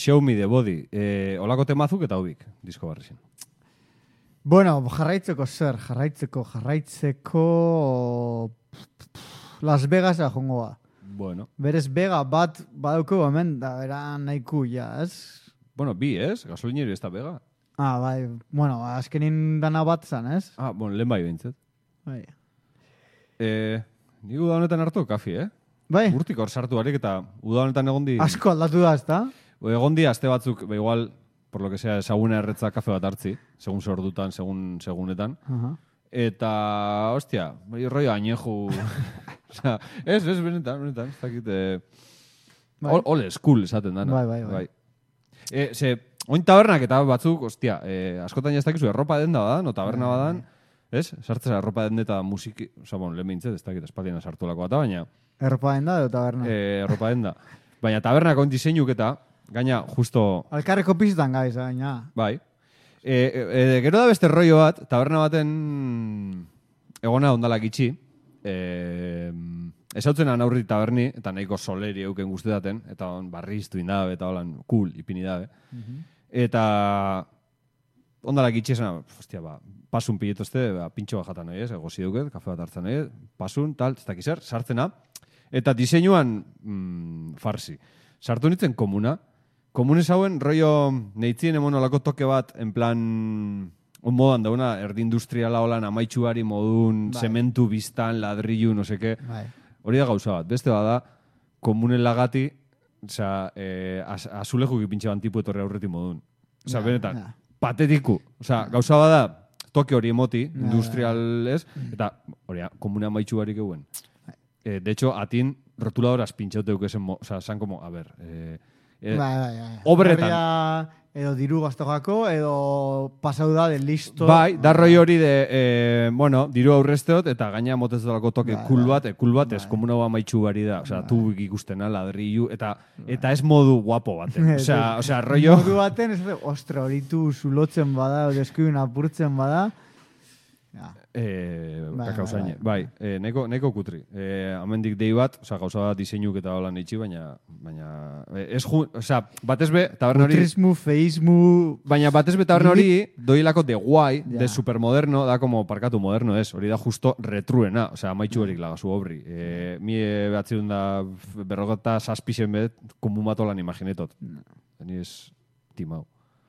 S1: Show Me the Body. Eh, olako temazuk eta hobik, disko barri zen.
S2: Bueno, jarraitzeko zer, jarraitzeko, jarraitzeko... Las Vegasa jongoa.
S1: Bueno.
S2: Berez Vega bat badauko hemen, da bera nahiku, ja, ez?
S1: Bueno, bi, ez? Gasolineri ez da Vega.
S2: Ah, bai, bueno, azkenin dana bat zan, ez?
S1: Ah, bueno, lehen bai behintzet.
S2: Bai.
S1: Eh, Ni uda honetan hartu kafi, eh?
S2: Bai,
S1: Urtik hor sartu barik eta uda honetan egon di...
S2: asko aldatu da, ez da?
S1: Egon di aste batzuk, ba, igual, por lo que sea, esaguna erretza kafe bat hartzi, segun zer ordutan, segun segunetan.
S2: Aha.
S1: Eta, hostia, bai, rollo añeju... Osea, ez, ez, benetan, benetan, ez dakit... Eh,
S2: Bai.
S1: ol, ole, school esaten dana.
S2: Bai, bai, bai.
S1: Eh, ze, oin tabernak eta batzuk, hostia, eh, askotan ez dakizu, erropa denda badan, o taberna
S2: Bai,
S1: badan, ez? Sartzen erropa denda eta musiki... Osa, bon, lehen behintzet, ez dakit, espaldiena sartu lako eta, baina...
S2: Erropa den da, edo taberna.
S1: Eh, erropa denda. Baina tabernak oin diseinuk eta, gaina, justo...
S2: Alkarreko piztan gaiz, baina.
S1: Bai. E, e, e, gero da beste rollo bat, taberna baten egona ondalak itxi. E, esautzen aurri taberni, eta nahiko soleri euken guztetaten, eta on barri iztu indabe, eta holan cool ipini dabe. Eta ondalak itxi esan, hostia, ba, pasun piletozte, ba, pintxo bat jatan nahi ez, egozi duket, kafe bat hartzen nahi, pasun, tal, ez dakizer, sartzena. Eta diseinuan mm, farsi. Sartu nintzen komuna, komunes hauen, rollo neitzien emon olako toke bat, en plan, on modan dauna, erdi industriala holan amaitxuari modun,
S2: Bai.
S1: zementu biztan, ladrillu, no seke.
S2: Bai.
S1: Hori da gauza bat. Beste bada, komunen lagati, osea, eh, az, azulejuk ipintxe ban tipu etorri aurretik modun. Osea,
S2: Ja,
S1: benetan,
S2: ja.
S1: patetiku. Osea, gauza bada, toke hori emoti,
S2: Ja,
S1: industrial ez, eta hori, komune amaitxuarik eguen. Eh, de hecho, atin rotuladoras pintxaute dukezen, o sea, san como, a ver, eh, eh,
S2: Bai, bai, bai.
S1: obretan.
S2: Horria edo diru gaztogako, edo pasau da de listo.
S1: Bai, da roi hori de, eh, bueno, diru aurrezteot, eta gaina motez dolako toke
S2: Bai,
S1: kul
S2: bai.
S1: bat, e, kul bat, ez
S2: Bai.
S1: komuna ba maitxu bari da, osea, tu ikustena, ladrillu, eta eta ez modu guapo baten, osea, osea, rollo...
S2: Modu baten, ez da, ostra, horitu zulotzen bada, deskuin apurtzen bada. Ja.
S1: Eh,
S2: Bai,
S1: kakao
S2: bai,
S1: zaine.
S2: bai.
S1: Bai, eh, neko, neko kutri. Eh, amendik dei bat, osea, gauza bat diseinuk eta holan itxi, baina, baina, eh, ez ju, osea, batez be, taberna hori,
S2: Putrismu, feismu...
S1: baina batez be taberna hori, doilako de guai,
S2: Ja.
S1: de supermoderno, da como parkatu moderno ez, hori da justo retruena, osea, maitxu horik lagazu obri. Eh, mi eh, behatzerun da berrogeta saspixen bet, komun bat holan imaginetot. Ni ez timau.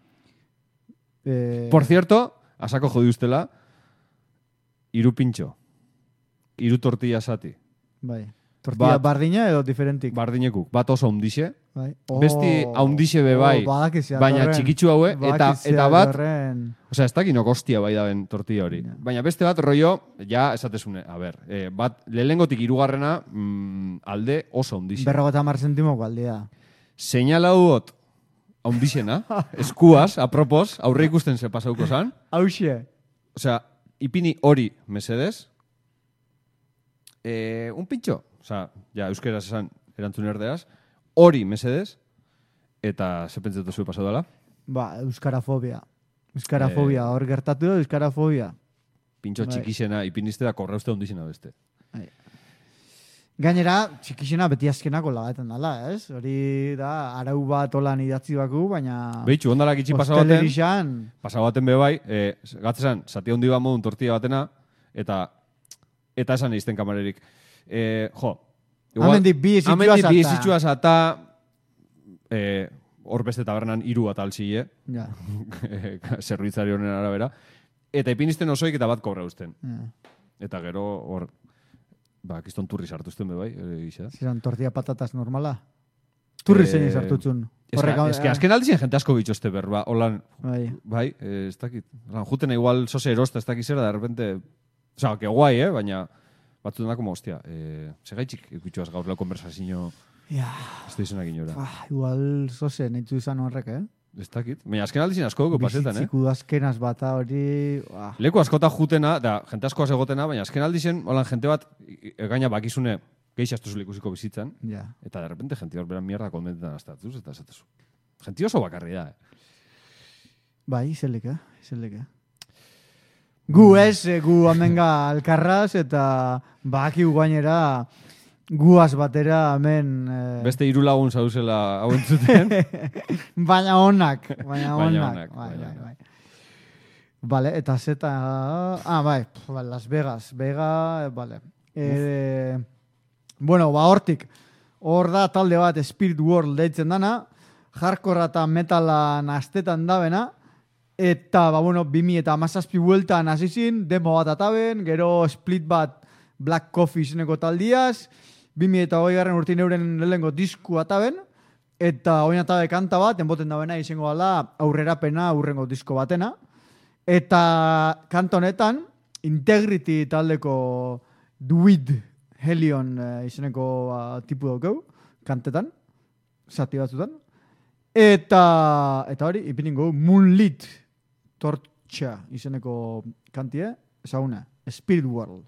S2: Eh,
S1: Por cierto, asako jodi ustela, iru pintxo, iru tortilla sati,
S2: Bai. Tortilla
S1: Bat-
S2: bardina edo diferentik.
S1: bardinekuk, bat oso hundixe,
S2: Bai.
S1: besti haundixe be bai,
S2: badakizia
S1: baina
S2: torren.
S1: txikitsu haue, eta,
S2: Badakizia
S1: eta bat,
S2: torren.
S1: osea, ez dakinok hostia bai daben tortilla hori. Baina beste bat rollo, ja, esatezune, a ber, eh, bat, lehenengotik irugarrena, mm, alde oso hundixe.
S2: Berrogeta mar zentimoko aldia.
S1: Seinala duot, haundixena, eskuaz, apropos, aurre ikusten ze pasauko zan,
S2: Hauxe.
S1: osea, ipini hori mesedez, eh, un pintxo, osea, ja, euskeraz esan erantzun erderaz, hori mesedez, eta ze pentsetu zuen pasau dela,
S2: Ba, euskarafobia. Euskarafobia, hor gertatu da euskarafobia.
S1: pintxo
S2: Bai.
S1: txikixena, ipinizte da korreuste hundixena beste.
S2: Gainera, txikixena beti azkenako lagaten dala, ez? Hori da, arau bat olan idatzi baku, baina...
S1: Behitxu, ondalak itxi pasau baten,
S2: Hostelerisan,
S1: pasau baten be bai, eh, gatzezan, zati handi bat modun tortilla batena, eta eta esan izten kamarerik. Eh, jo,
S2: Amendik bi ezitxua
S1: amendik bi
S2: zata.
S1: ezitxua zata, eh, hor beste tabernan hiru bat alzile,
S2: ja.
S1: zerbitzari honen arabera, eta ipinizten osoik eta bat kobra usten.
S2: ja.
S1: Eta gero, hor, ba, kiston turri sartuzten be bai, ere gisa.
S2: Ziran tortilla patatas normala. Turri
S1: Eh,
S2: zein sartutzun.
S1: Ez que, es que azken aldizien jente asko bitxoste berba, holan,
S2: Bai.
S1: bai, eh, ez dakit. Holan, juten igual sose erosta, ez dakit zera, de repente, o sea, que guai, eh, baina, batzuten da, como, hostia, eh, segaitxik ikutxoaz gaur lau konversazio,
S2: Ja,
S1: ez da izenak inora.
S2: ah, igual zose, nahitu izan horrek, eh?
S1: Ez dakit. Baina azken aldizien asko dugu pasetan, eh?
S2: Bizitziku azkenaz bata hori... Ah.
S1: Leku askota jutena, da, jente asko egotena, baina azken aldizien, holan, jente bat, e, gaina bakizune, geixaztu zule ikusiko bizitzan,
S2: Ja.
S1: eta de repente jente hor beran mierda kondentetan astatuz, eta esatezu. Jente oso bakarri da, eh?
S2: Bai, izelik, eh? Izelik, eh? Gu ez, eh, gu amenga alkarraz, eta baki gainera guaz batera hemen... Eh...
S1: Beste hiru lagun zauzela hau entzuten.
S2: baina onak. Baina
S1: Baina
S2: onak.
S1: onak,
S2: Bai,
S1: baina
S2: bai, bai. Vale, eta zeta... Ah, bai, pf, Las Vegas. Vega, vale. Eh, bueno, ba, hortik. Hor da talde bat Spirit World deitzen dana. Hardcore eta metala nastetan dabena. Eta, ba, bueno, bimi eta amazazpi bueltan hasizin, demo bat ataben, gero split bat Black Coffee izeneko taldiaz, bimi eta hogei garren urtin euren lehengo disku ataben, eta oin atabe kanta bat, enboten dabena izango gala aurrerapena aurrengo disko batena. Eta kanta honetan, Integrity taldeko Duid Helion eh, izeneko uh, tipu daukeu, kantetan, zati batzutan. Eta, eta hori, ipiningo, Moonlit Torcha izeneko kantie, ezaguna, Spirit World.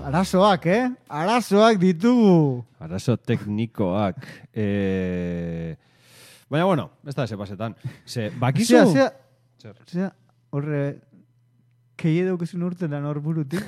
S2: arazoak, eh? Arazoak ditugu.
S1: Arazo teknikoak. Eh... Baina, bueno, ez da ese pasetan. Ze, bakizu...
S2: Zea, zea,
S1: Zer.
S2: zea, horre, keie daukezun urten da nor burutik.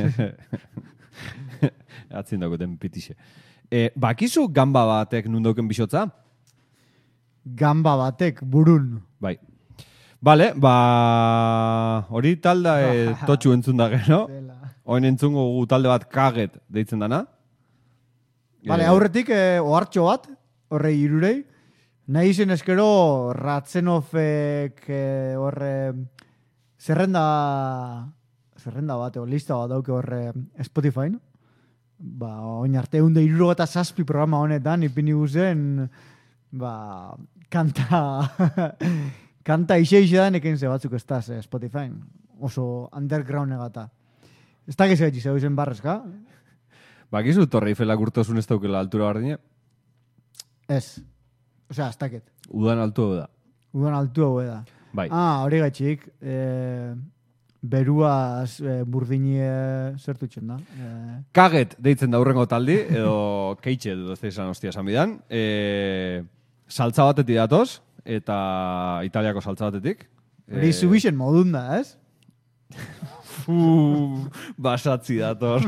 S1: Atzin dagoeten pitixe. Eh, bakizu gamba batek nundoken bisotza?
S2: Gamba batek, burun.
S1: Bai. Bale, ba... Hori talda e, totxu entzun da gero. Hoen entzungo gu talde bat kaget deitzen dana.
S2: Bale,
S1: Eh,
S2: aurretik eh, ohartxo bat, horre irurei. Nahi izen eskero Ratzenofek eh, horre zerrenda zerrenda bat, o lista bat dauke horre Spotify, no? Ba, oin arte egun da iruro eta zazpi programa honetan ipini guzen ba, kanta kanta ixe ixe da neken ze batzuk ez da ze Spotify oso underground egata ez da gizet izan izen barrezka
S1: Bakizu Torre Eiffela gurtosun ez daukela altura bardine?
S2: ez, osea, ez daket
S1: Udan altu da.
S2: udan altu hau da
S1: Bai.
S2: ah, hori gaitxik eh, beruaz eh, burdinie zertutzen da eh,
S1: Kaget deitzen da hurrengo taldi, edo keitxe edo ez da izan hostia esan bidan. E, saltza batetik datoz, eta Italiako saltza batetik.
S2: hori Subixen modun da, ez?
S1: Fu, basatzi dator.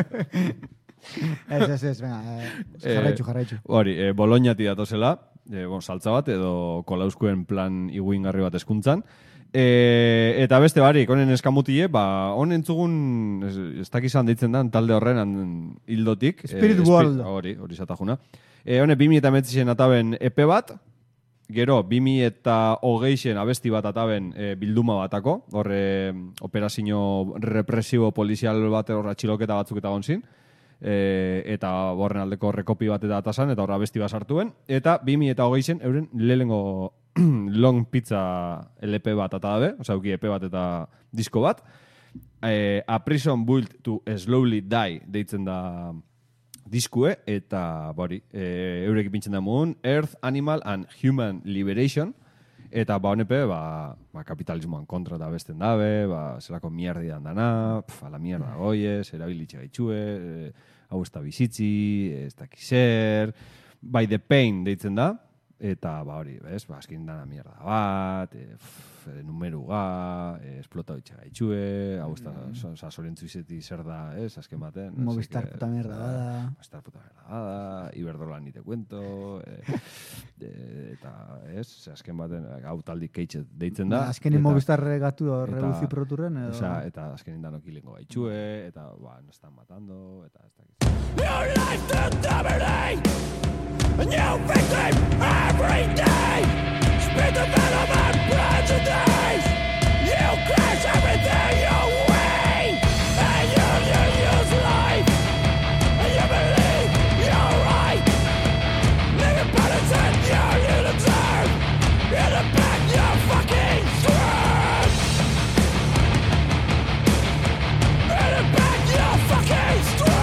S2: Ez, ez, ez, venga, eh, jarraitxu, jarraitxu.
S1: Hori, e, Boloñati datozela, e, bon, saltza bat, edo kolauskuen plan iguingarri bat eskuntzan. E, eta beste barik, honen eskamutile, ba, honen entzugun, ez, ez dakizan deitzen da, talde horren an, hildotik.
S2: Spirit
S1: e,
S2: World.
S1: Hori, hori zatajuna. E, hone, bimi eta metzisen ataben epe bat, gero, bimi eta hogeixen abesti bat ataben e, bilduma batako, horre operazio represibo polizial bat horra txiloketa batzuk eta gonzin. E, eta horren aldeko rekopi bat eta atasan, eta horra abesti bat sartuen, eta bimi eta hogeixen euren lehengo long pizza L P bat eta dabe, osea, uki E P bat eta disko bat. E, A Prison Built to Slowly Die deitzen da diskue, eta bori, e, eurek ipintzen da mugun, Earth, Animal and Human Liberation, eta ba honepe, ba, ba kapitalismoan kontra da besten dabe, ba, zelako mierdi dan dana, pf, ala mierda goiez, erabilitxe gaitxue, e, hau ez da bizitzi, ez da kiser, by the pain deitzen da, eta ba hori, bez, ba, azkin dana mierda bat, e, pf, numeruga, e, esplota bitxa gaitxue, hau ez da, mm. so, sorentzu izeti zer da, ez, azken baten.
S2: Movistar puta mierda bada.
S1: Movistar puta mierda bada, Iberdrola ni te cuento, e, e, eta, ez, azken baten, hau taldi keitxe deitzen da.
S2: Azkenin
S1: eta-
S2: Movistar gatu da
S1: eta-
S2: reduzi proturren, edo...
S1: Osea, eta azkenin danok hilengo gaitxue, eta, ba, no están matando, eta ez dakit.
S5: Your life to dominate, a new victim every day. Spit the venom and prejudice. You crash everything you weigh, and you, you use life, and you believe you're right. Living penance and you, you deserve. In the back, you're fucking screwed. In the back, you're fucking screwed.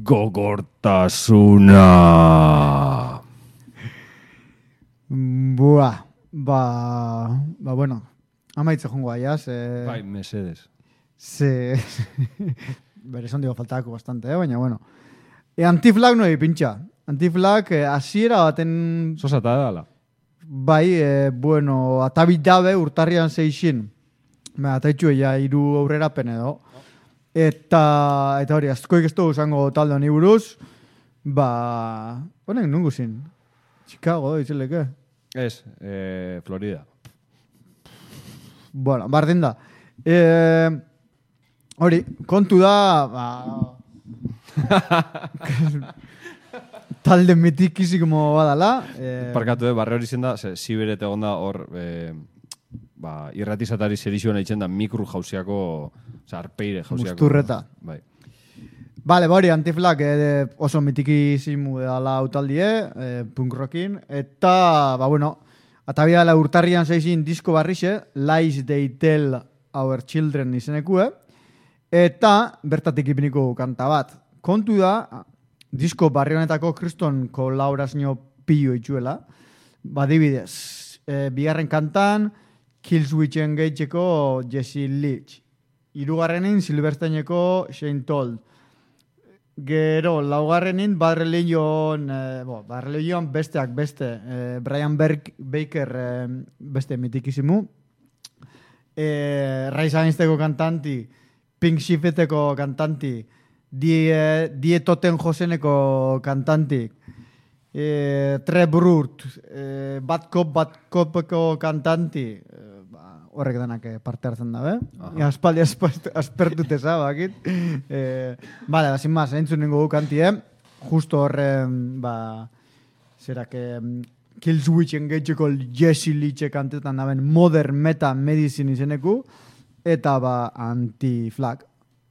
S1: gogortasuna.
S2: Buah, ba, ba, bueno, amaitze jongo aiaz. Eh,
S1: Bai, mesedes.
S2: Ze, bere son digo faltako bastante, eh? Baina, bueno. E, Anti-Flag no pintxa. Anti-Flag, eh, asiera baten...
S1: Sosata dala.
S2: Bai, eh, bueno, atabit dabe urtarrian zeixin. Ba, ataitxu ja iru aurrera pen edo. Eta, eta hori, azkoik ez dugu zango talde honi buruz. Ba, honek nungu zin. Chicago, itzeleke.
S1: Ez, eh, Florida.
S2: Bueno, bardin da. Eh, hori, kontu da... Ba, talde mitikisi como badala. Eh,
S1: Parkatu, eh, barre hori zen da, Siberet egon da hor, eh, ba, irratizatari zerizioan eitzen da mikru jauziako, oza, arpeire jauziako.
S2: Musturreta.
S1: Bai.
S2: Bale, hori, Anti-Flag eh, oso mitikizimu dela utaldie, eh, punk rockin, eta, ba, bueno, atabidala urtarrian zeizin disko barrixe, Lies They Tell Our Children izenekue, eta bertatik ipiniko kanta bat. Kontu da, disko barri honetako kriston kolaborazio pilo itxuela, badibidez, eh, bigarren kantan, Killswitch Engageko Jesse Leach, hirugarrenin Silversteineko Shane Told, gero, laugarrenin Bad Religion, eh, bo, Bad Religion besteak beste, eh, Brian Berk, Baker eh, beste mitikizimu, eh, Rise Againsteko kantanti, Pink Shifeteko kantanti, Die, Die Toten Joseneko kantanti, eh, Tre Brurt, eh, Bad Cop, Bad Copeko kantanti, eh, ba, horrek denak parte hartzen da, be? Ja, aspaldi aspertute zabakit. Eh, vale, sin más, entzun ningu kanti, eh? Justo horren, ba, zerak, eh, Killswitch Engageko Jesse Leach kantetan daben Modern Meta Medicine izeneku, eta ba, Anti-Flag.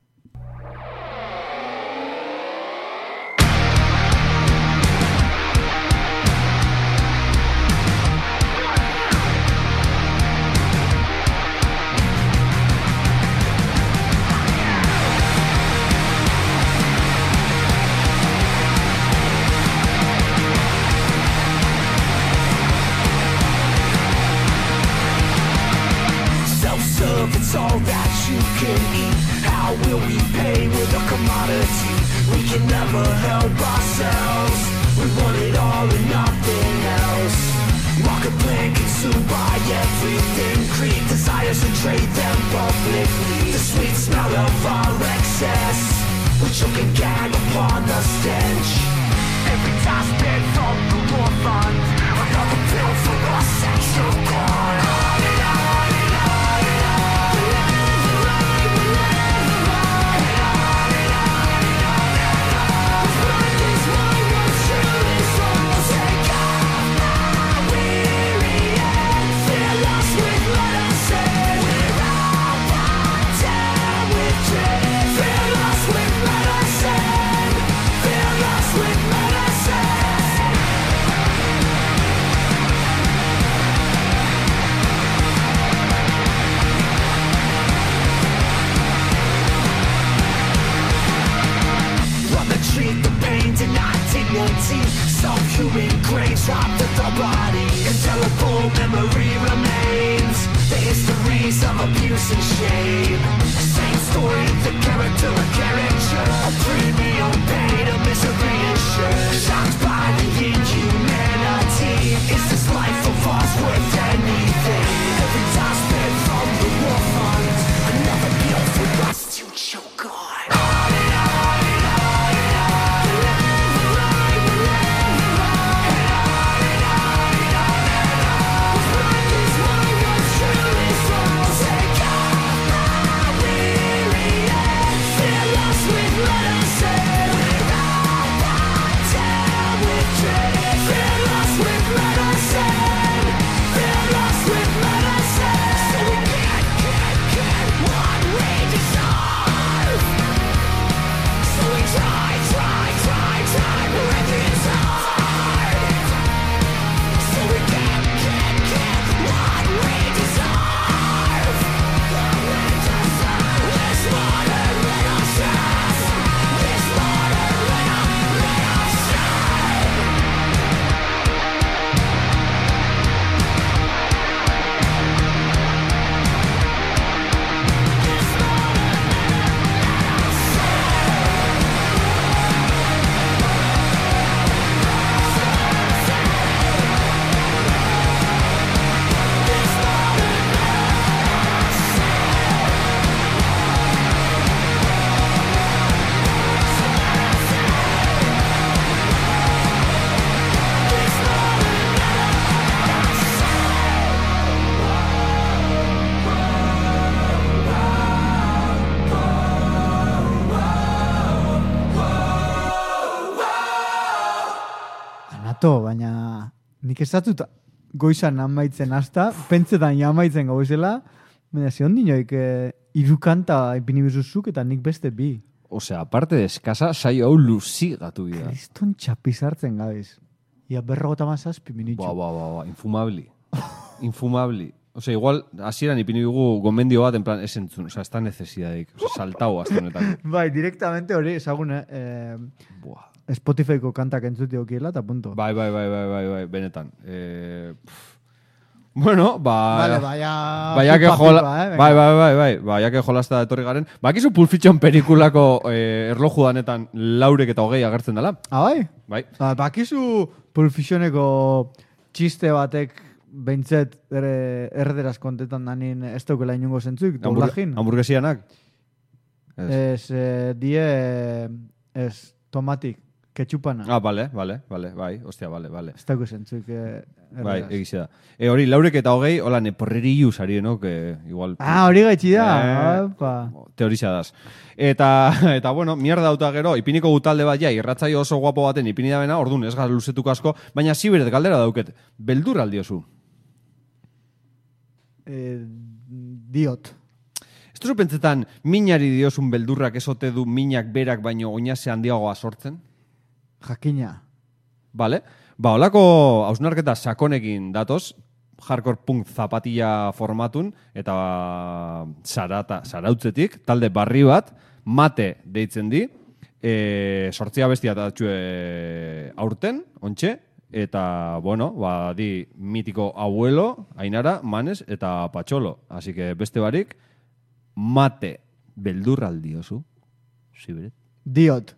S5: It's all that you can eat. How will we pay with a commodity? We can never help ourselves. We want it all and nothing else. Market plan consumed by everything. Greed desires to trade them publicly. The sweet smell of our excess. We choke and gag upon the stench. Every time spent from the war fund, another pill for our sexual gone. Self-human graves wrapped in the body. Indelible memory remains. The histories of abuse and shame. Same story, the character a caricature. A premium paid, a misery insured. Shocked by the inhumanity. Is this life of ours worth anything? Every time spent from the war fund, another meal for us to choke on. With letters said
S2: Gato, baina nik ez dut goizan amaitzen hasta, pentsetan ja amaitzen gauzela, baina zion dinoik eh, irukanta ipinibizuzuk eta nik beste bi.
S1: Osea, aparte de eskasa, saio hau luzi gatu bida.
S2: Kriston txapizartzen gabiz. Ia berrogota mazazpi minitxu.
S1: Ba, ba, ba, ba, infumabli. Infumabli. Osea, igual, hasieran ipini dugu gomendio bat, en plan, ez entzun, osea, ez da necesidadadik. Osea, saltau azte honetan.
S2: Bai, directamente hori, ezagun, eh?
S1: Buah.
S2: Spotifyko kantak entzuti okiela, eta punto.
S1: Bai, bai, bai, bai, bai, bai, benetan. Eh, bueno, ba...
S2: Vale, baia...
S1: Baia que jola...
S2: eh,
S1: bai, bai, bai, bai, baia que jolazta etorri garen. Bakizu Pulp Fiction pelikulako eh, erloju danetan laurek eta hogei agertzen dela.
S2: Ah, bai?
S1: Bai.
S2: Ba, bakizu Pulp Fictioneko txiste batek behintzet ere erderaz kontetan danin ez daukela inungo zentzuik, doblajin.
S1: Hamburguesianak? Ez.
S2: Ez, eh, die, ez, tomatik, ketxupana.
S1: Ah, bale, bale, bale, bai, ostia, bale, bale.
S2: Ez dauko zentzuik eh, erderaz.
S1: Bai, egize da. E, hori, laurek eta hogei, hola, neporreriu sari, no? Que igual...
S2: Ah, hori gaitxi da.
S1: Eh, teorixa daz. Eta, eta, bueno, mierda dauta gero, ipiniko gutalde bat, ja, irratzaio oso guapo baten ipini da bena, ordun ez gara luzetuko asko, baina ziberet galdera dauket, beldur aldiozu.
S2: Eh, diot.
S1: Ez duzu pentsetan, minari diozun beldurrak esote du minak berak baino oinase handiagoa sortzen?
S2: Jakina.
S1: Vale? Ba, holako hausnarketa sakonekin datoz, hardcore punk zapatilla formatun, eta zarata, zarautzetik, talde barri bat, mate deitzen di, e, sortzia bestia datxue aurten, ontxe, eta, bueno, ba, di mitiko abuelo, Ainara, Manes eta Patxolo. Así que beste barik, mate beldurraldiozu, ziberet.
S2: Diot.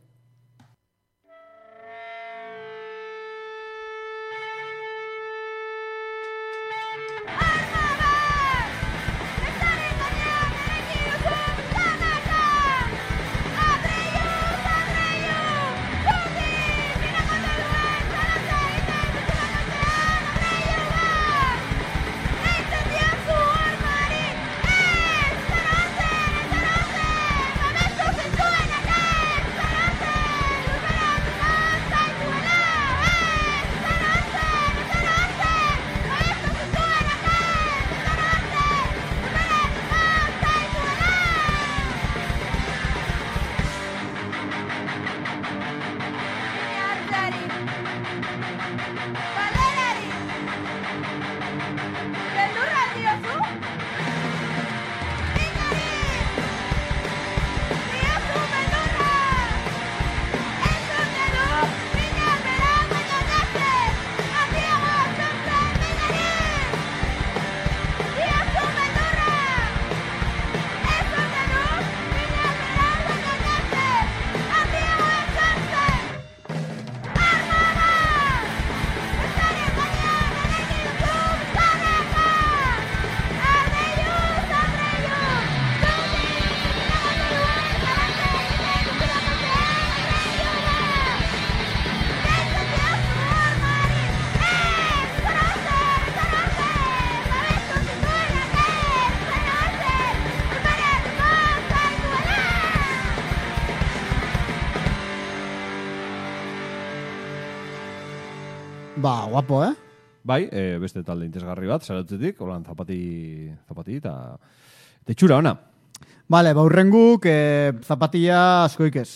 S2: Ba, guapo, eh?
S1: Bai, e, beste talde interesgarri bat, zarautzetik, holan zapati, zapati eta tetxura ona.
S2: Vale, baurrenguk, eh, zapatilla askoik ez.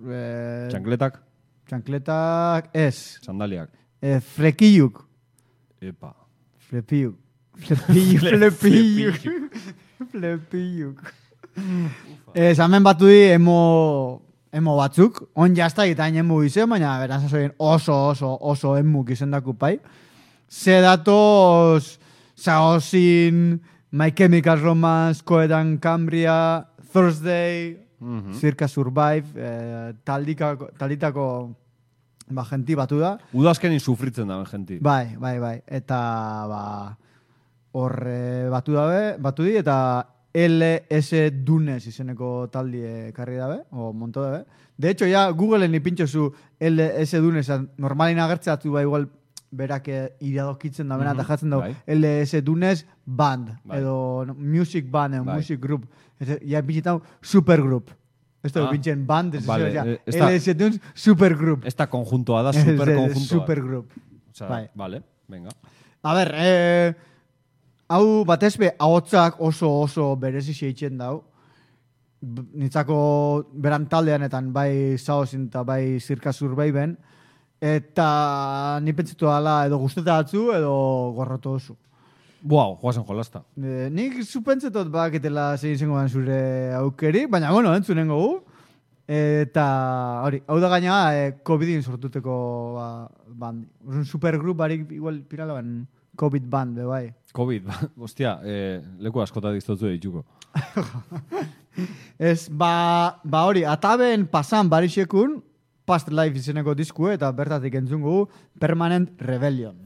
S2: Eh,
S1: Txankletak,
S2: Txankletak ez.
S1: sandaliak.
S2: Eh, frekilluk.
S1: Epa.
S2: Flepilluk. Flepilluk. Flepilluk. Flepilluk. Eh, zamen batu di emo... Emo batzuk, on jazta gitain emu izen, baina beran zazoien oso, oso, oso emuk izendaku pai. Ze datoz, Zaozin, My Chemical Romance, Coedan Cambria, Thursday, mm-hmm. Circa Survive, eh, taldikako, talditako ba, genti batu da.
S1: Udazkenin sufritzen da, genti.
S2: Bai, bai, bai. Eta ba, hor eh, batu dabe, batu di, eta L S Dunes izeneko taldie karri dabe, o monto dabe. De hecho, ya Googleen ipintxo zu L S Dunes, normalin agertzatu ba igual berak iradokitzen da bena, eta mm-hmm. jatzen dago bai. L S Dunes Band, bai. Edo no, Music Band, edo bai. Music Group. Ya ipintxetan Supergroup. Esto ah. Pinchen band, ez vale. Ya, esta, L S Dunes Supergroup.
S1: Esta conjuntoa da, superconjuntoa.
S2: Supergroup.
S1: Osa,
S2: Bai.
S1: vale, venga.
S2: A ber, eh, hau batezbe ahotsak oso oso berezi xeitzen dau. B- Nitzako beran taldeanetan bai zaozin eta bai zirka zurbeiben. Eta ni pentsetu ala edo gusteta atzu edo gorroto oso.
S1: Buau, joazen jolasta.
S2: E, nik supentzetot baketela zein zengo zure aukeri, baina bueno, entzunengo gu. Eta hori, hau da gaina eh, COVIDin sortuteko ba, band. Un supergrup barik igual pirala ban COVID band, be bai.
S1: COVID, ostia, eh, leku askota diztotu dituko.
S2: Ez, ba, ba hori, ataben pasan barixekun, Past Life izeneko disku eta bertatik entzungu Permanent Rebellion.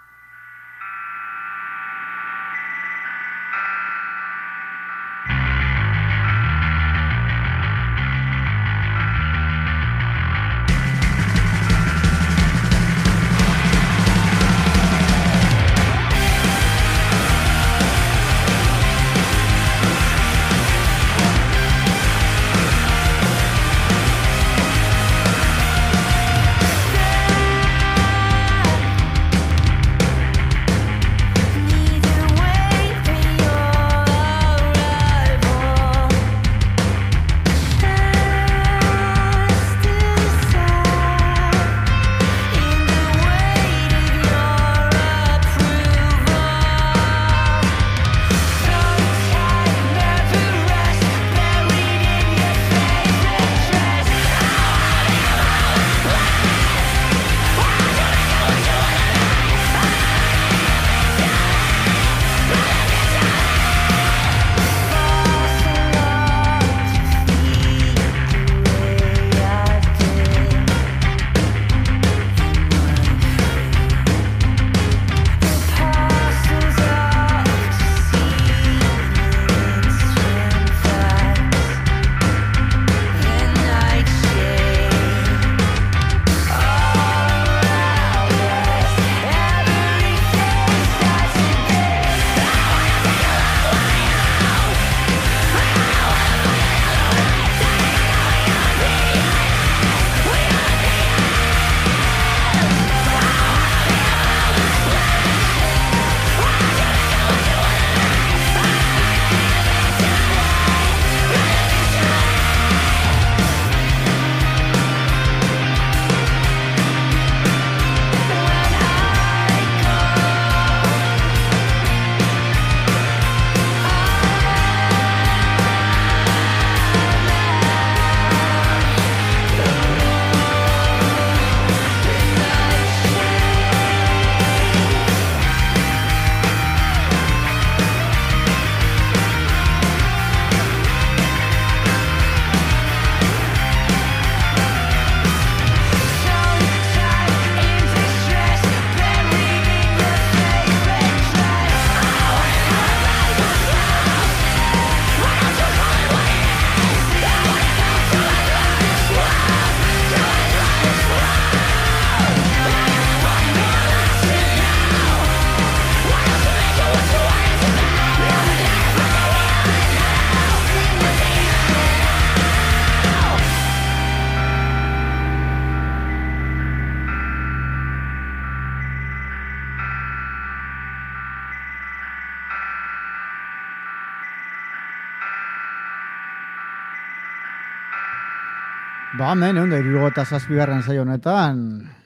S2: Ba, hemen, egun da, irurogeta zazpigarren zaio honetan.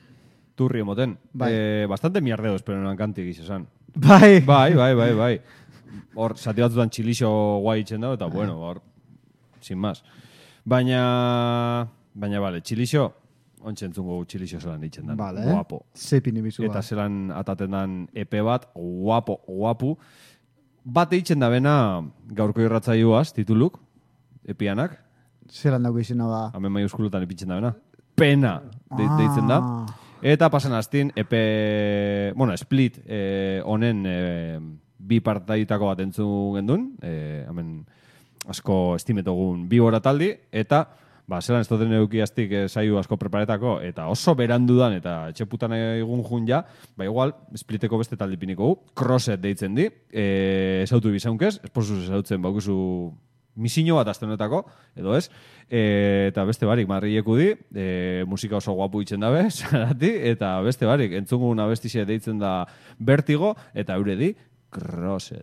S1: Turri emoten.
S2: Bai.
S1: Eh, bastante miardeo, espero nan kanti egiz esan.
S2: Bai.
S1: Bai, bai, bai, bai. Hor, zati batzutan txilixo guai itzen dago, eta bueno, hor, sin más. Baina, baina, bale, txilixo, ontsa entzungo txilixo zelan itzen dan.
S2: Vale.
S1: Guapo.
S2: Zepin ibizu.
S1: Eta zelan ataten dan E P bat, guapo, guapu. Bat eitzen da bena gaurko irratzaioaz, tituluk, epianak.
S2: Zelan dago izena ba.
S1: Hemen maiuskulutan ipintzen da bena. Pena, de, deitzen da. Eta pasan hastin, E P, bueno, split honen eh, eh, bi partaitako bat entzun gendun, eh, hemen asko estimetogun bi hora taldi, eta ba, zelan ez duten eukiaztik eh, saio asko preparetako, eta oso berandudan, eta etxeputan egun jun ja, ba igual, spliteko beste taldi piniko gu, crosset deitzen di, eh, esautu bizaunkez, esposuz esautzen baukuzu misiño bat aste honetako, edo ez, e, eta beste barik Madrileku di, e, musika oso guapu itzen dabe, Sarati, eta beste barik, entzungun abestixe deitzen da Vertigo, eta eure di, Crosset.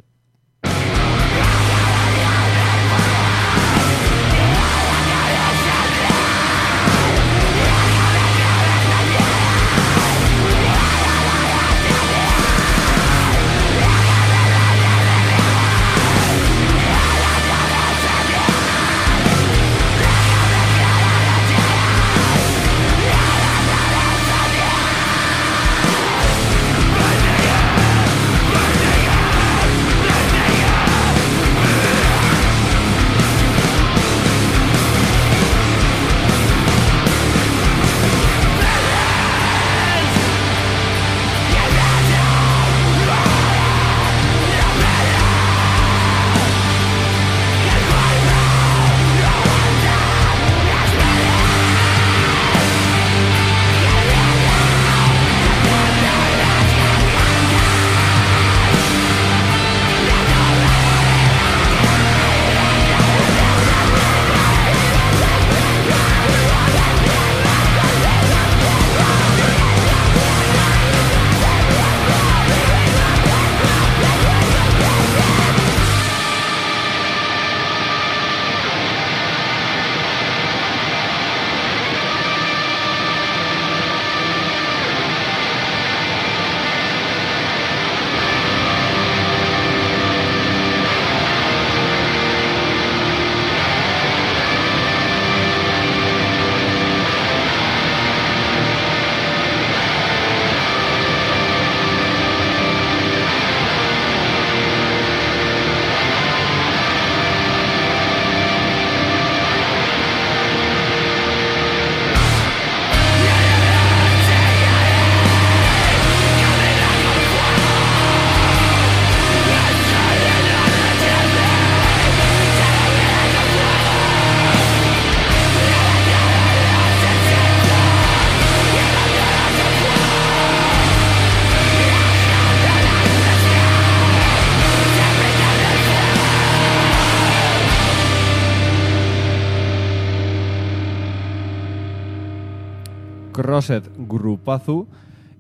S1: Crosset grupazu,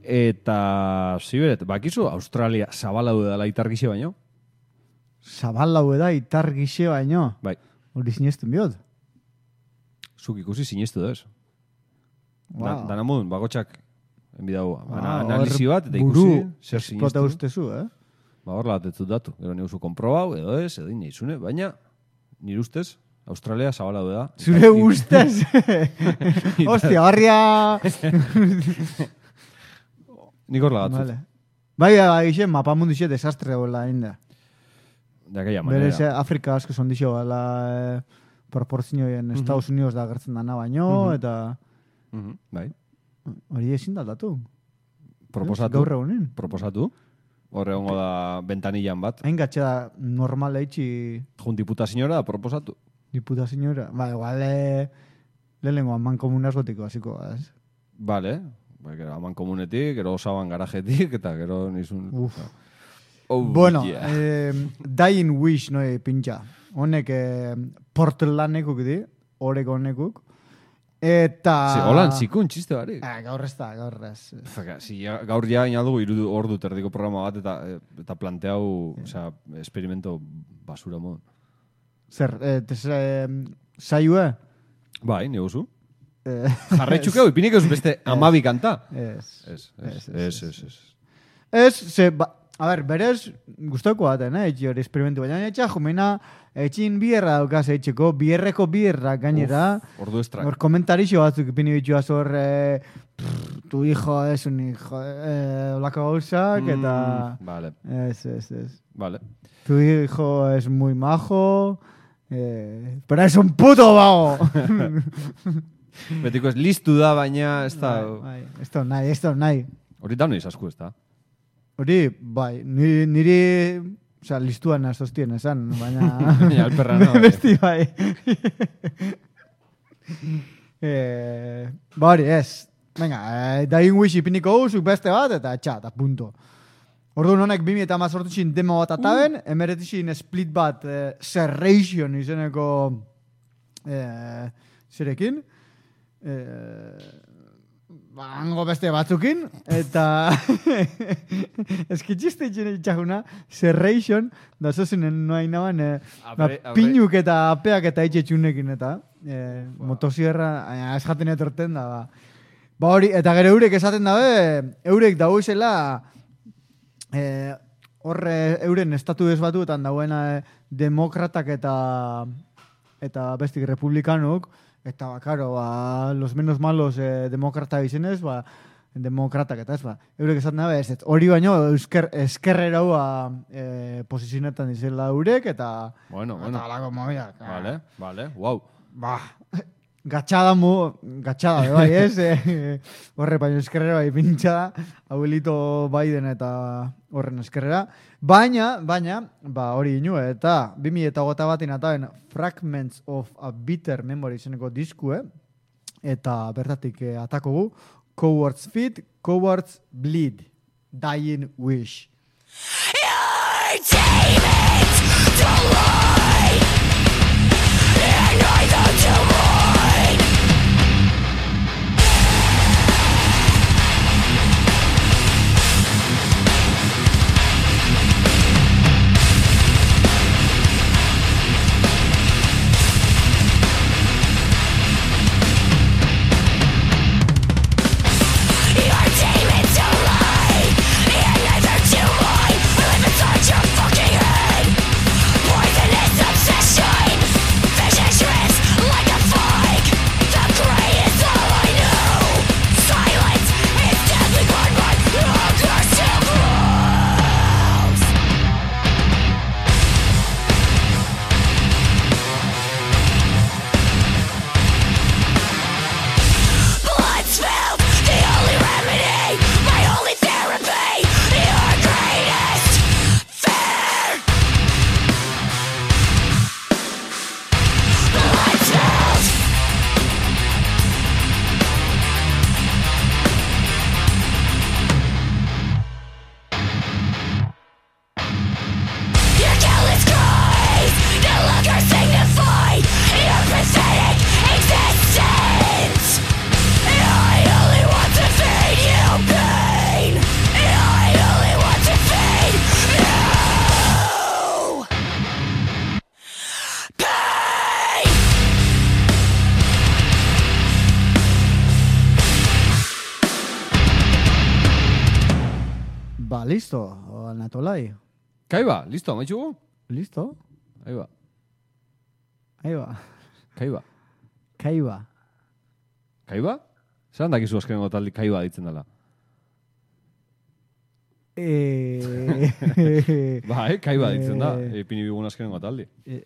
S1: eta ziberet, bakizu, Australia zabalau dela itargixe baino?
S2: Zabalau da itargixe baino?
S1: Bai.
S2: Hori sinesten biot?
S1: Zuk ikusi sinestu da ez.
S2: Wow.
S1: Da, dana modun, bagotxak enbidau,
S2: Wow,
S1: analizi bat, eta
S2: buru
S1: ikusi, zer
S2: esplota
S1: sinestu.
S2: ustezu, eh?
S1: Ba, horla bat ez dut datu. Gero neuzu konprobau, edo ez, edo inizune, baina, nire ustez, Australia zabalau da.
S2: Zure ustez? Hostia, barria...
S1: Nik horla gatzut.
S2: Vale. Bai, bai, mapa mundu xe desastre hola inda.
S1: De aquella manera.
S2: Berez, Afrika asko son dixo, ala, eh, proporzioen Estados Unidos da gertzen dana baino, eta...
S1: Mhm, bai.
S2: Hori ezin da datu.
S1: Proposatu.
S2: Gaur egunen.
S1: Proposatu. Horre hongo da ventanillan bat.
S2: Hain gatxe da normal eitxi
S1: Jun diputazioa da proposatu.
S2: diputazioa. Ba, igual, eh, lehenengo aman komunaz gotiko, hasiko, ez?
S1: Vale. Ba, gero aman komunetik, gero osaban garajetik, eta gero nizun...
S2: Uf.
S1: Oh,
S2: Bueno,
S1: yeah.
S2: eh, Dying Wish, no, pintxa. Honek eh, Portlandekuk di, Oregonekuk. Eta...
S1: Si, holan zikun txiste barik.
S2: Ah, gaur ez da, gaur ez.
S1: Faka, si, ja, gaur ja inadugu irudu ordu terdiko programa bat, eta, eta planteau, osea, experimento basura modu.
S2: Zer, eh, tez, eh, zaiue?
S1: Bai, neguzu.
S2: Eh,
S1: Jarretxuk hau, ipinik eus beste amabi kanta.
S2: Ez.
S1: Ez, ez,
S2: Ez,
S1: ez, ez, ez.
S2: Ez, ze, ba, a ber, berez, gustoko baten, eh, etxi hori esperimentu, baina etxa, jumena, etxin bierra daukaz etxeko, bierreko bierra gainera.
S1: Uf, ordu estrak.
S2: Hor komentarixo batzuk ipini bitxua zor, eh, pff, tu hijo es un hijo, eh, olako gauzak, eta...
S1: Mm, vale,
S2: Ez, ez, ez.
S1: vale.
S2: Tu hijo es muy majo, eh, pero es un puto vago.
S1: Betiko ez listu da, baina ez da...
S2: Bai, bai, ez da nahi, ez da nahi.
S1: Hori da noiz asku ez da.
S2: Hori, bai, niri, niri osea, listuan azostien esan, baina...
S1: Baina alperra no.
S2: Besti bai. eh, ba hori, ez. Venga, eh, Dying Wish ipiniko uzuk beste bat, eta txat, punto. Orduan honek bi mila hemezortzin demo bat ataben, emeretizin split bat eh, Serration izeneko eh, zerekin. Eh, Bango beste batzukin, eta eskitxiste itxaguna, Serration, da zozunen noa inaban, eh,
S1: Abre-
S2: ba,
S1: abre-
S2: pinuk eta apeak eta itxetxunekin, eta eh, motosierra, eh, ez jaten etorten da, ba. Ba hori, eta gero eurek esaten dabe, eurek dagoizela, eh, horre euren estatu desbatuetan dagoena eh, demokratak eta eta bestik republikanok, eta, ba, karo, ba, los menos malos eh, demokrata bizenez, ba, demokratak eta ez, ba, eurek esaten dabe, ez, ez, hori baino, esker, eskerrera hua eh, posizionetan dizela eurek, eta...
S1: Bueno, bueno.
S2: Eta alako mobiak.
S1: Vale, vale, wow.
S2: Ba, gatxada mu, gatxada, bai, ez? Eh, horre, baina eskerrera bai pintxada, abuelito Biden eta horren eskerrera. Baina, baina, ba, hori inu, eta bi mila hogeita batin ataben Fragments of a Bitter Memory izeneko diskue, eta bertatik eh, atako gu, Cowards Feed, Cowards Bleed, Dying Wish.
S5: Your demons don't lie, and neither do mine. Your demons don't lie, and neither do mine. I live inside your fucking head. Poisonous obsession, vicious like a fike. The gray is all I know. Silence is deadly, but my hunger still grows. Blood spilled, the only remedy, my only therapy, your greatest fear. Blood spilled. Your callous cries no longer signify your pathetic existence. I only want to feed you pain. I only want to feed you pain.
S2: Ba, listo, Anatolai.
S1: Kaiba, listo, amaitxugu?
S2: Listo?
S1: Ahí va,
S2: Ahí ba.
S1: kaiba.
S2: Kaiba.
S1: Kaiba? Zeran dakizu azkenengo taldi kaiba ditzen dela?
S2: Eh,
S1: Bai, kaiba ditzen da,
S2: Eh.
S1: ipini bigun azkenengo taldi.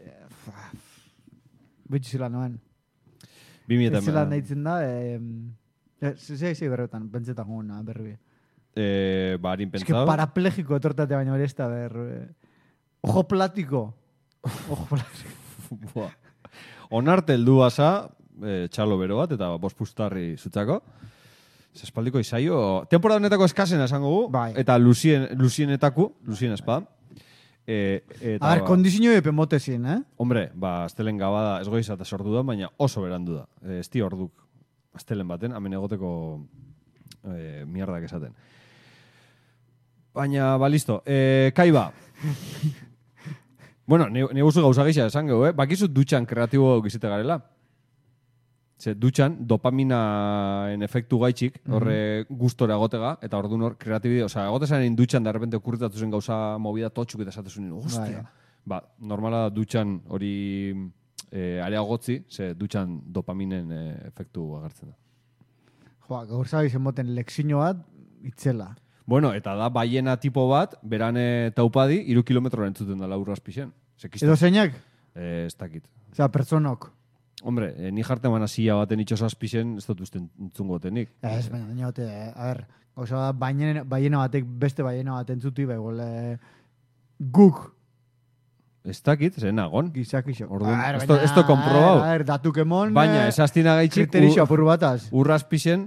S2: Betxu zela noan.
S1: Bi mila
S2: Ez zela nahitzen da, eh, zei zei berretan, pentsetan guna, berri.
S1: Eh, ba, harin
S2: Ez que
S1: pentsado.
S2: paraplegiko etortate baina hori ez da, ber... eh, Ojo platiko. Ojo platiko.
S1: Buah. Onarte heldu basa, eh, txalo bero bat, eta bost pustarri zutzako. Zespaldiko izaio. Temporada honetako eskasena esango gu,
S2: Bai.
S1: eta Lucien, Lucienetaku, Lucien espada. Eh, eta,
S2: A ber,
S1: ba,
S2: kondizio epe motezin, eh?
S1: hombre, ba, astelen gabada ez goiza eta sortu da, baina oso berandu da. Eh, ez di orduk astelen baten, hemen egoteko eh, mierdak esaten. Baina, ba, listo. Eh, kaiba. Bueno, ne, ne guzu gauza gisa esan geu, eh? Bakizu dutxan kreatibo gizite garela. Ze, dutxan dopaminaen efektu gaitxik, horre gustora egotega, eta orduan hor kreatibide, osea, egotezaren dutxan da repente okurritatu zen gauza movida totxuk eta esatezunin, hostia. Ba, normala da dutxan hori eh, areagotzi, ze dutxan dopaminen eh, efektu agertzen da.
S2: Joa, gaur zabiz emoten lekzino bat, itzela.
S1: Bueno, eta da baiena tipo bat, berane taupadi, iru kilometrora entzuten da laurra azpixen.
S2: Edo zeinak?
S1: Eh, ez dakit.
S2: Osea, pertsonok.
S1: Hombre, eh, ni jarte manazia baten itxosa azpixen, ez dut usten entzungotenik.
S2: Ez, baina, niote, a ber, gauza da, baina, baina batek beste baina bat entzuti, bai, gole, guk
S1: Ez dakit, zen nagon.
S2: gizak iso.
S1: Orduan,
S2: A ber,
S1: esto-
S2: baina,
S1: esto comprobau.
S2: A ber, datuk emon,
S1: Baina,
S2: eh,
S1: ez astina gaitxik,
S2: kriterixo apur bataz.
S1: urra azpixen,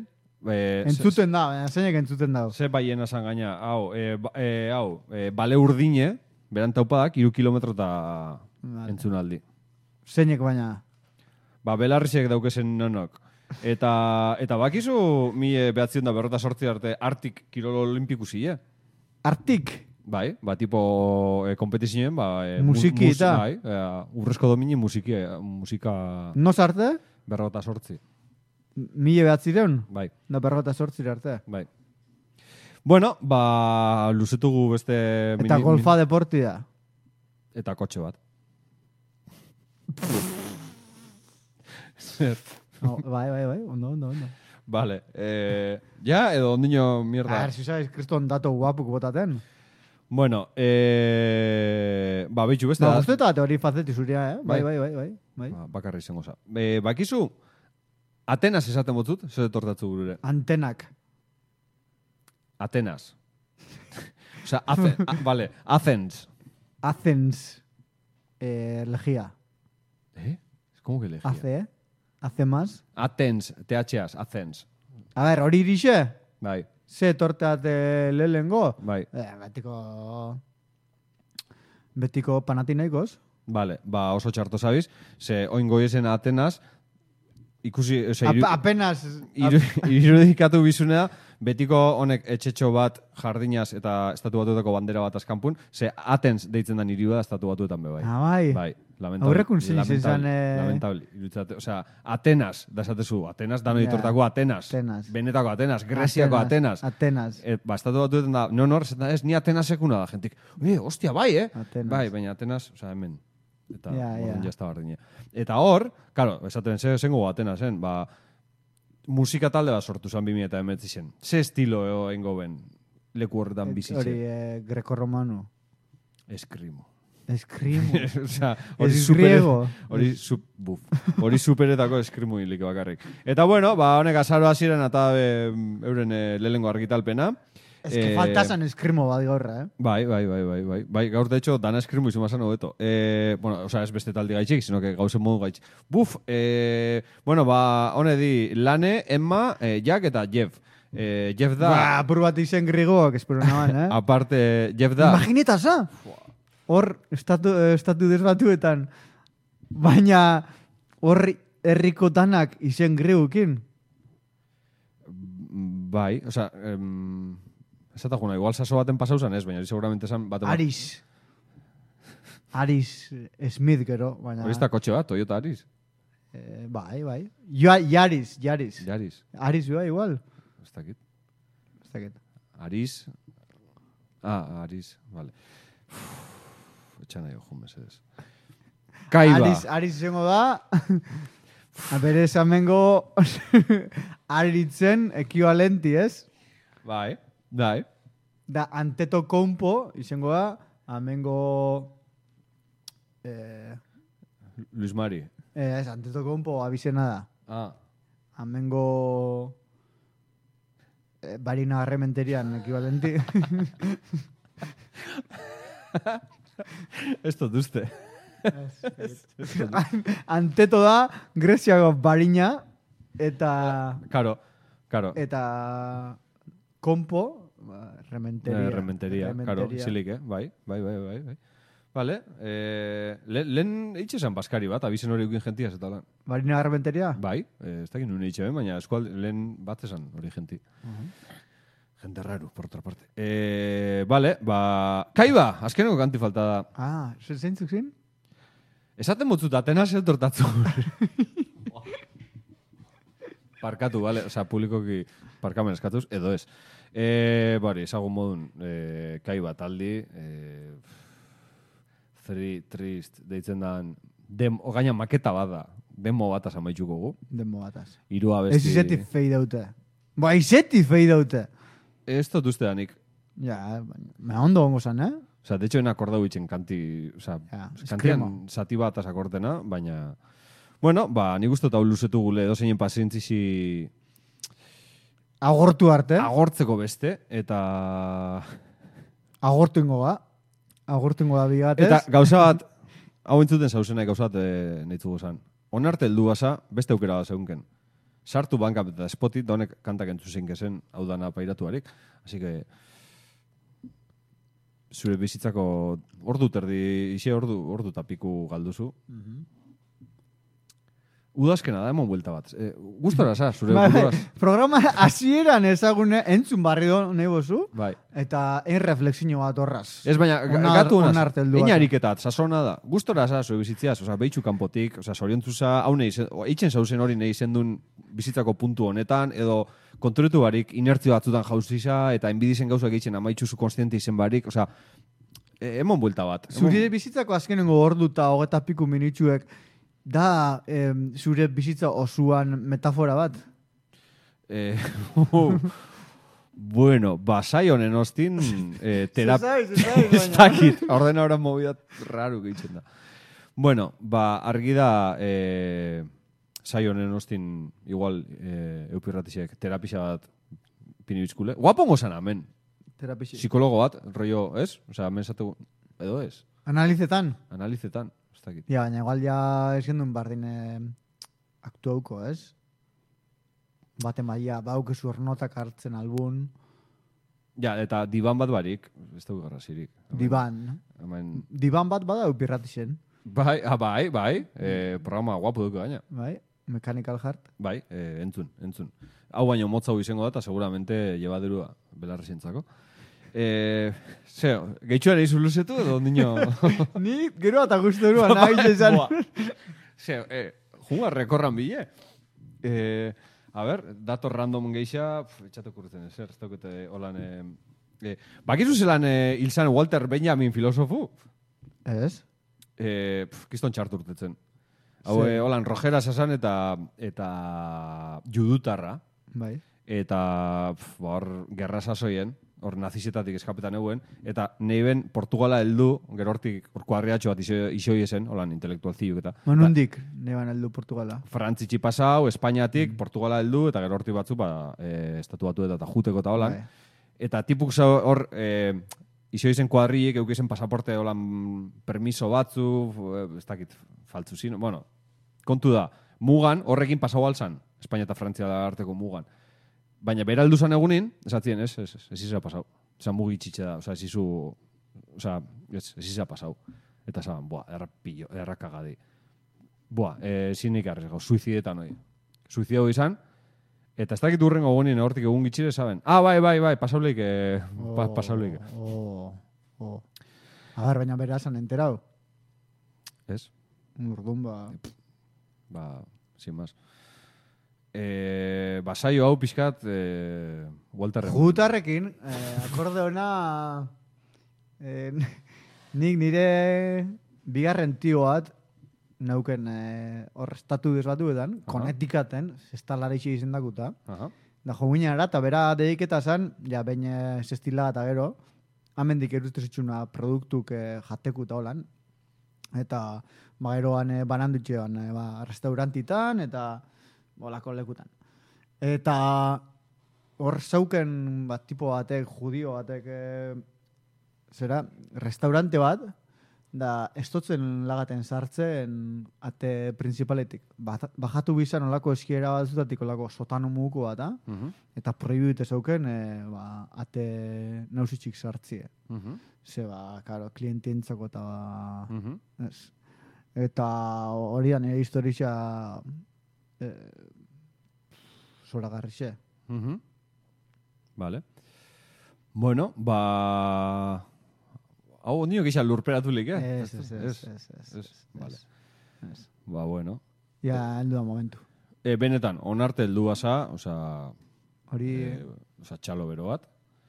S1: E,
S2: Entzuten da, baina zeinek entzuten da.
S1: Ze baiena zan gaina, hau, e, ba, e, hau, e, bale urdine, beran taupadak, iru kilometro eta
S2: Vale.
S1: entzunaldi.
S2: Zeinek baina.
S1: Ba, belarrizek daukezen nonok. Eta, eta bakizu, mi behatzion da berrota sortzi arte, Artik kirol olimpiku zile.
S2: Artik.
S1: Bai, ba, tipo, e, kompetizioen, ba... E,
S2: Musiki
S1: mus,
S2: eta?
S1: Bai, e, urrezko domini musiki, e, musika
S2: Noz arte?
S1: berrota sortzi.
S2: Mile behatzireun?
S1: Bai,
S2: Da berrota sortzire arte.
S1: bai. Bueno, ba, luzetugu beste...
S2: Eta golfa deporti da.
S1: Eta kotxe bat. Zer.
S2: No, bai, bai, bai, ondo, ondo, ondo.
S1: Vale. Eh, ja, edo ondino mierda.
S2: A ver, si sabes, kriston dato guapuk botaten.
S1: Bueno, eh, ba, behitxu beste.
S2: Ba,
S1: da-
S2: guztetan teori fazeti zuria, eh? Bai,
S1: Bai.
S2: bai, bai, bai. bai.
S1: Ba, bakarra izango za. E, bakizu, Atenas esaten botzut, zer etortatzu gure.
S2: Antenak.
S1: Atenas. Osea, Athens, a, vale, Athens.
S2: Athens. Eh, lejía.
S1: ¿Eh? ¿Cómo que elegía?
S2: Hace, eh? Hace más.
S1: Athens, T H As, Athens.
S2: A ver, hori irixe?
S1: Bai,
S2: Ze torteate lehengo?
S1: bai.
S2: Eh, betiko... Betiko panatinaikoz.
S1: Vale, ba oso txarto zabiz, ze oingo esen Atenas, ikusi, ose,
S2: Ap
S1: iru,
S2: apenas...
S1: iru, irudikatu bizunea, betiko honek etxetxo bat jardinaz eta estatu batuetako bandera bat askanpun, ze Athens deitzen da niri da estatu batuetan be bai.
S2: Ah, bai.
S1: Bai, lamentable.
S2: Aurrekun zein izan
S1: lamentable,
S2: zen, eh?
S1: Lamentable. Iruditzate, osea, Atenas, da esatezu, Atenas, dano
S2: Ja.
S1: ditortako Atenas.
S2: Atenas.
S1: Benetako Atenas, Greziako Atenas.
S2: Atenas.
S1: Et, ba, estatu batuetan da, no, no, ez ni Atenasekuna da, jentik. Oye, hostia, bai, eh?
S2: Atenas.
S1: Bai, baina Atenas, osea, hemen. Eta,
S2: Ja,
S1: orduan
S2: ja.
S1: ja ez da bardine. Eta hor, claro, esaten ze, zengo Atenas, zen, ba, musika talde bat sortu zan bi mila hemeretzi zen. Ze estilo egingo ben, leku horretan
S2: Hori,
S1: bizitzen.
S2: eh, greco-romano.
S1: Eskrimo.
S2: Eskrimo.
S1: Osea, hori
S2: Es
S1: super,
S2: griego.
S1: hori su, buf, hori superetako eskrimo hilik bakarrik. Eta bueno, ba honek azaro hasieran eta e, euren e, lehengo argitalpena.
S2: Es que
S1: Eh,
S2: falta san eskrimo bat gaurra, eh?
S1: Bai, bai, bai, bai, bai. Bai, gaur de hecho dana eskrimo izan basan hobeto. Eh, bueno, o sea, ez beste taldi gaitxik, sino que gauzen modu gaitxik. Buf, eh, bueno, ba, hone di, Lane, Emma, eh, Jack eta Jeff. Eh, Jeff da,
S2: Ba, apur bat izen grigoak, espero naban, eh?
S1: aparte, Jeff da,
S2: Imagineta, za? Hor, estatu, eh, estatu desbatuetan, baina hor herriko danak izen grigukin.
S1: bai, o sea, em, esataguna, igual saso baten pasauzan ez, baina hori seguramente esan baten...
S2: Aris. Aris Smith, gero, baina...
S1: Hori ez da kotxe bat, Toyota Aris.
S2: Eh, bai, bai. Joa, Yaris, Yaris.
S1: Yaris,
S2: Aris joa, igual.
S1: ez dakit.
S2: Ez dakit.
S1: Aris... Ah, Aris, vale. Uf, etxan nahi ojun, mesedez. Kaiba.
S2: Aris, Aris izango da... A bere esamengo aritzen ekivalenti, ez?
S1: Bai, bai.
S2: Da Anteto Kompo izango da, amengo... Eh,
S1: Luis Mari.
S2: eh, ez, Anteto Kompo abizena da.
S1: Ah,
S2: Amengo... Eh, barina arrementerian ekivalenti.
S1: ez dut uste.
S2: Anteto da Greziako barina eta...
S1: Karo, karo.
S2: Eta... Kompo... ba, Rementeria.
S1: Eh, Rementeria, karo, isilik, eh? Bai, bai, bai, bai, bai. Vale, eh, le, lehen eitxe esan baskari bat, abizen hori eukin gentiaz eta lan.
S2: Barina arrementeria?
S1: Bai, eh, ez dakit nuen eitxe ben, baina eskual lehen bat esan hori genti. Gente raro, por otra parte. Eh, vale, ba... Kaiba, azkeneko kanti falta da.
S2: Ah, ze- zeintzuk zin?
S1: Esaten mutzut, Atenas etortatzu. Parkatu, vale? Osea, publikoki parkamen eskatuz, edo ez. Eh, bari, esagun modun, eh, Kaiba taldi, eh, three, trist, deitzen dan, dem, ogaina maketa bat da, demo bat amaitxuko gu.
S2: Demo bataz.
S1: Hiru abesti...
S2: Ez izeti fei daute. Ba, izeti fei daute.
S1: Ez dut uste danik.
S2: Ja, baina, me ondo gongo zan, eh?
S1: Osa, de hecho, en akordau itxen kanti, osa,
S2: Ja,
S1: kantian
S2: eskrimo.
S1: zati bat akortena, baina... Bueno, ba, nik uste eta luzetu gule edo zeinen pazientzisi
S2: Agortu arte.
S1: agortzeko beste, eta...
S2: Agortu ingo ga. Agortu ingo da bigatez.
S1: Eta gauza bat, hau entzuten zauzenak gauza bat e, nahitzu gozan. Onarte heldu basa, beste aukera bat zeunken. sartu Bandcamp eta Spotify, da honek kantak entzuzen gezen, hau dana pairatuarik. Así que, zure bizitzako ordu terdi, ixe ordu, ordu tapiku galduzu. Udazkena da, emon buelta bat. E, gustora za, zure
S2: Bai,
S1: buruaz.
S2: programa hasieran ezagune entzun barri do nahi bozu,
S1: Bai.
S2: eta en reflexio bat horraz.
S1: Ez baina,
S2: Onar-
S1: gatu honaz,
S2: onarteldu bat.
S1: einariketat, sasona da. Gustora za, zure bizitziaz, oza, beitxu kanpotik, oza, zoriontzuza, hau nahi, eitzen zauzen hori nahi zendun bizitzako puntu honetan, edo kontroletu barik, inertzio batzutan jauzisa, eta enbidizen gauzak eitzen amaitzuzu konstiente izen barik, oza, e, emon buelta bat. Emon-
S2: Zure bizitzako azkenengo ordu eta hogeta piku minitsuek, da em, zure bizitza osuan metafora bat?
S1: Eh, bueno, basai honen ostin, eh, terapia...
S2: Se sabe, se sabe,
S1: Ez dakit, ordenadora mobidat raru gehitzen da. Bueno, ba, argi da, eh, sai honen ostin, igual, eh, eupirratixek, terapia bat pinibitzkule. Guapongo zan amen,
S2: Terapixi.
S1: psikologo bat, rollo, ez? Osea, amen zatu, edo ez?
S2: Analizetan?
S1: Analizetan, ez dakit.
S2: Ja, baina igual ja eskendun bardin eh, aktuauko, ez? Bate maia, baukezu ornotak hartzen albun,
S1: Ja, eta diban bat barik, ez dugu garrasirik.
S2: diban.
S1: Hemen,
S2: Diban bat bada eupirratixen,
S1: bai, ah, bai, bai, eh, programa guapo dugu gaina.
S2: bai? Mechanical Heart.
S1: Bai, eh, entzun, entzun. Hau baino motza hau izango da, eta seguramente llevaderua belarrezientzako. Eh, zeo, gehitxuan eizu luzetu edo nino...
S2: Ni gero eta guztu eruan nahi esan.
S1: Buah. Zeo, eh, junga rekorran bile. Eh, a ber, dator random geixa, etxatu kurretzen ezer, ez daukete holan... Eh, eh, bakizu zelan eh, hilzan Walter Benjamin filosofu?
S2: Ez?
S1: Eh, pf, kiston txartu urtetzen. Hau,
S2: Zer?
S1: eh, holan, rojera sasan eta, eta judutarra.
S2: Bai.
S1: Eta pf, ba, hor gerra sasoien, hor nazizetatik eskapetan eguen, eta neiben Portugala heldu, gero hortik hor kuadriatxo bat iso, isoi esen, holan intelektual ziluk eta.
S2: Manundik, neban heldu Portugala.
S1: Frantzitsi pasau, Espainiatik, Portugala heldu, eta gero hortik batzu, ba, e, estatu batu eta juteko eta holan.
S2: Bai.
S1: Eta tipuk za- hor, e, iso izen kuadriek, eukizen pasaporte holan permiso batzu, e, ez dakit, faltzu zin, bueno, kontu da, mugan, horrekin pasau alzan, Espainia eta Frantzia da arteko mugan. Baina bera heldu zan egunin, esatzen, ez, ez, ez, ez izan pasau. Zan mugi txitxe da, oza, ez izu, oza, ez, ez izan pasau. Eta zan, boa, erra pillo, erra kagadi. Boa, eh, zinik arrez gau, suizidetan hoi. Suizideu izan, eta ez dakit urrengo egunin hortik egun gitxire, saben. Ah, bai, bai, bai, pasauleik, eh, pa, pasauleik.
S2: Oh, oh. A ber, baina bera esan enterau.
S1: Ez?
S2: Urdun ba...
S1: Ba, sin más. Eh, basaio hau pixkat, eh, Walterren.
S2: Jutarrekin, eh, akorde ona... Eh, nik nire bigarren tio bat, nauken eh, hor estatu desbatuetan, Connecticuten, zestalareixi izen dakuta.
S1: Aha.
S2: Da jo guinara, eta bera dediketa zen, ja, bain zestila eta gero, amendik eruzte zitxuna produktuk eh, jateku eta holan. Eta, ba, geroan eh, banandutxean, eh, ba, restaurantitan, eta bolako lekutan. Eta hor zauken bat tipo batek, judio batek, eh, zera, restaurante bat, da estotzen lagaten sartzen ate principaletik. Bat- Bajatu bizan olako eskiera bat zutatik olako sotano muguko bat, ah?
S1: Mhm,
S2: Eta prohibite zauken, eh, ba, ate nausitxik sartzie.
S1: mhm,
S2: Ze, ba, karo, klientientzako eta, ba,
S1: mhm.
S2: ez. Eta hori da nire historia eh, zoragarrixe.
S1: Mhm. Vale. Bueno, ba... Hau, nio gisa lurperatulik, eh?
S2: Ez, ez, ez, ez, ez,
S1: ez, vale.
S2: ez.
S1: Ba, bueno.
S2: Ja, heldu da momentu.
S1: E, benetan, onarte heldu basa, oza,
S2: Hori,
S1: e, oza, txalo bero bat.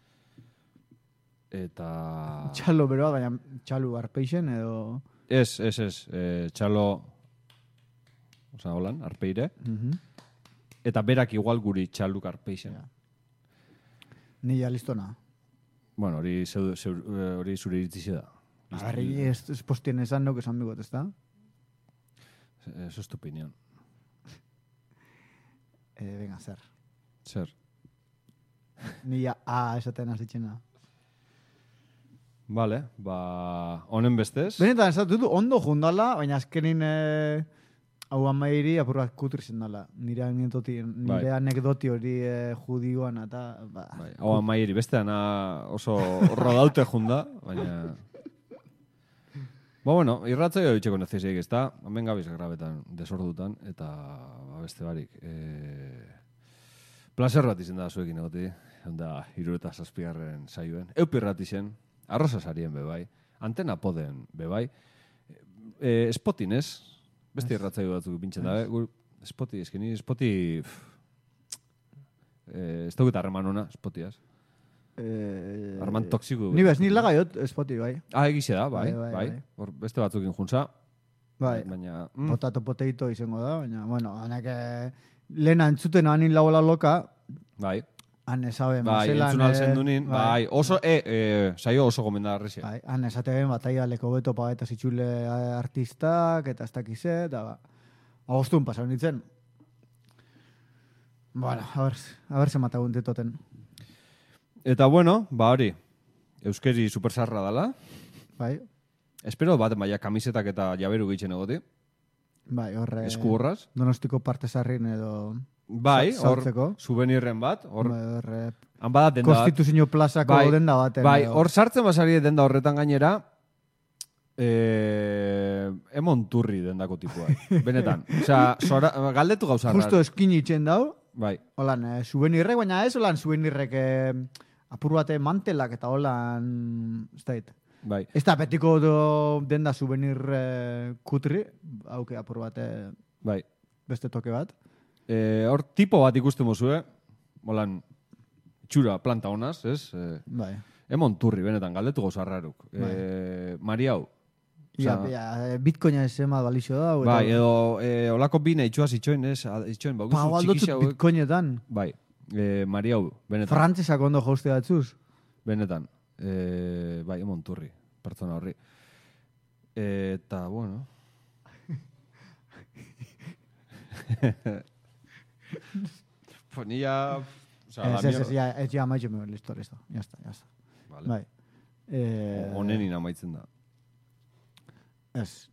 S1: Eta...
S2: txalo beroa, baina txalo arpeixen edo...
S1: Ez, ez, ez. E, txalo... Oza, holan, arpeire.
S2: Mhm.
S1: Eta berak igual guri txaluk arpeixen.
S2: Ja. Ni ja listona.
S1: Bueno, hori zeu, zeu, eh, hori zure iritzize da.
S2: Agarri, ez, ez postien esan nok esan bigot, ez da?
S1: Eso es tu opinión.
S2: Eh, venga, zer.
S1: Zer.
S2: Ni ja A esaten hasitxena.
S1: Vale, ba... Honen bestez.
S2: Benetan, ez dut ondo jundala, baina azkenin... Eh, hau amairi apur bat kutri zen dala. Nire anekdoti, nire anekdoti hori eh, judioan eta... Ba,
S1: bai, hau amaieri, beste dana oso rodaute junda, baina... Ba, bueno, irratzaio bitxeko nezizeik ez da, hemen gabiz grabetan desordutan, eta ba, beste barik. E... Placer bat izen da zuekin egoti, onda irureta zazpigarren saioen. Eupi irratizen, arroza sarien bebai, antena poden bebai, e, spotin ez, beste irratzaio batzuk pintzen da, eh? Spoti, eskeni, spoti... Eh, ez dugut harreman ona, spotiaz.
S2: Eh,
S1: Arman toxiku.
S2: Ni bez, ni lagaiot, espoti, bai.
S1: Ah, egize da, bai,
S2: Bai,
S1: bai.
S2: bai, bai.
S1: Hor beste batzukin juntza.
S2: Bai,
S1: Baina... Mm,
S2: potato potato izango da, baina, bueno, hanak eh, lehen antzuten hanin lauela loka,
S1: bai,
S2: han esabe,
S1: bai,
S2: mazelan...
S1: entzun alzen dunin, bai, oso, e, e, saio oso gomendarrezia.
S2: Bai, han esate ben, bataia leko beto pa eta zitxule artistak, eta ez dakize, eta ba, agostun pasan nintzen. Bueno, a ver, a ver se matagun ditoten.
S1: Eta bueno, ba hori, euskeri supersarra dala.
S2: Bai,
S1: Espero bat, baina kamisetak eta jaberu gehitzen egoti.
S2: bai, horre...
S1: Esku horraz.
S2: Donostiko parte sarrin edo...
S1: Bai,
S2: Sa-
S1: hor,
S2: sartzeko.
S1: souvenirren bat, hor,
S2: Bai, horre...
S1: han bada denda bat.
S2: Konstituzio plazako
S1: Bai,
S2: denda baten.
S1: Bai,
S2: edo.
S1: hor sartzen basari denda horretan gainera, eh, emon turri dendako tipua. Benetan. Osea, sora, galdetu gauza rar.
S2: Justo eskin itxen dau,
S1: Bai,
S2: holan, eh, souvenirrek, baina ez holan souvenirrek eh, apur bate mantelak eta holan... Ez da dit.
S1: bai.
S2: Ez da betiko do denda souvenir eh, kutri, hauke apur bate
S1: Bai.
S2: beste toke bat.
S1: Eh, hor tipo bat ikusten mozue, holan, txura planta honaz, ez? Eh,
S2: Bai.
S1: emon turri, benetan, galdetu gauza raruk.
S2: Bai.
S1: Eh, Mariau.
S2: Ja,
S1: Osea,
S2: ja, bitcoina ez ema balixo da. eta-
S1: bai, edo eh, olako bina itxuaz itxoin, ez? A- Itxoin, bau,
S2: Pa,
S1: txikixi
S2: aldotut
S1: hauek.
S2: bitcoinetan.
S1: Bai, eh, Mariau, benetan.
S2: Frantzesak ondo jauste datzuz.
S1: Benetan. Eh, bai, emon turri, pertsona horri. Eh, eta, bueno... pues ni ya... O sea, la
S2: Ez, ez, ez,
S1: mierda.
S2: ja, ez, ja, maitxe me listo, listo. Ya está, ya está.
S1: Vale.
S2: Bai. Eh,
S1: Honenin amaitzen da.
S2: Ez.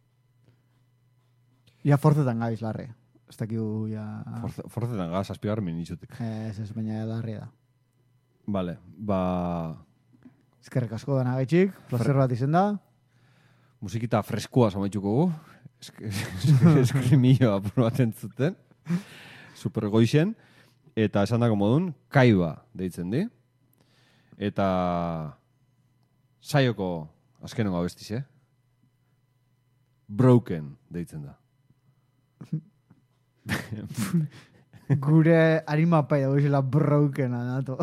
S2: Ja forzetan gaiz, larre. Ez dakiu, ja...
S1: Forze- Forzetan gaz, azpigar minitzutik.
S2: Ez, ez, baina larre da.
S1: Vale, ba...
S2: Ezkerrek asko dana gaitxik, placer bat izen da.
S1: Musikita freskua zamaituko gu. Esk- esk- Eskrimillo apur bat entzuten. Super goixen. Eta esan dako modun, kaiba deitzen di. Eta... Saioko azkenengo abestiz, eh? Broken deitzen da.
S2: Gure arimapai dago izela broken anato.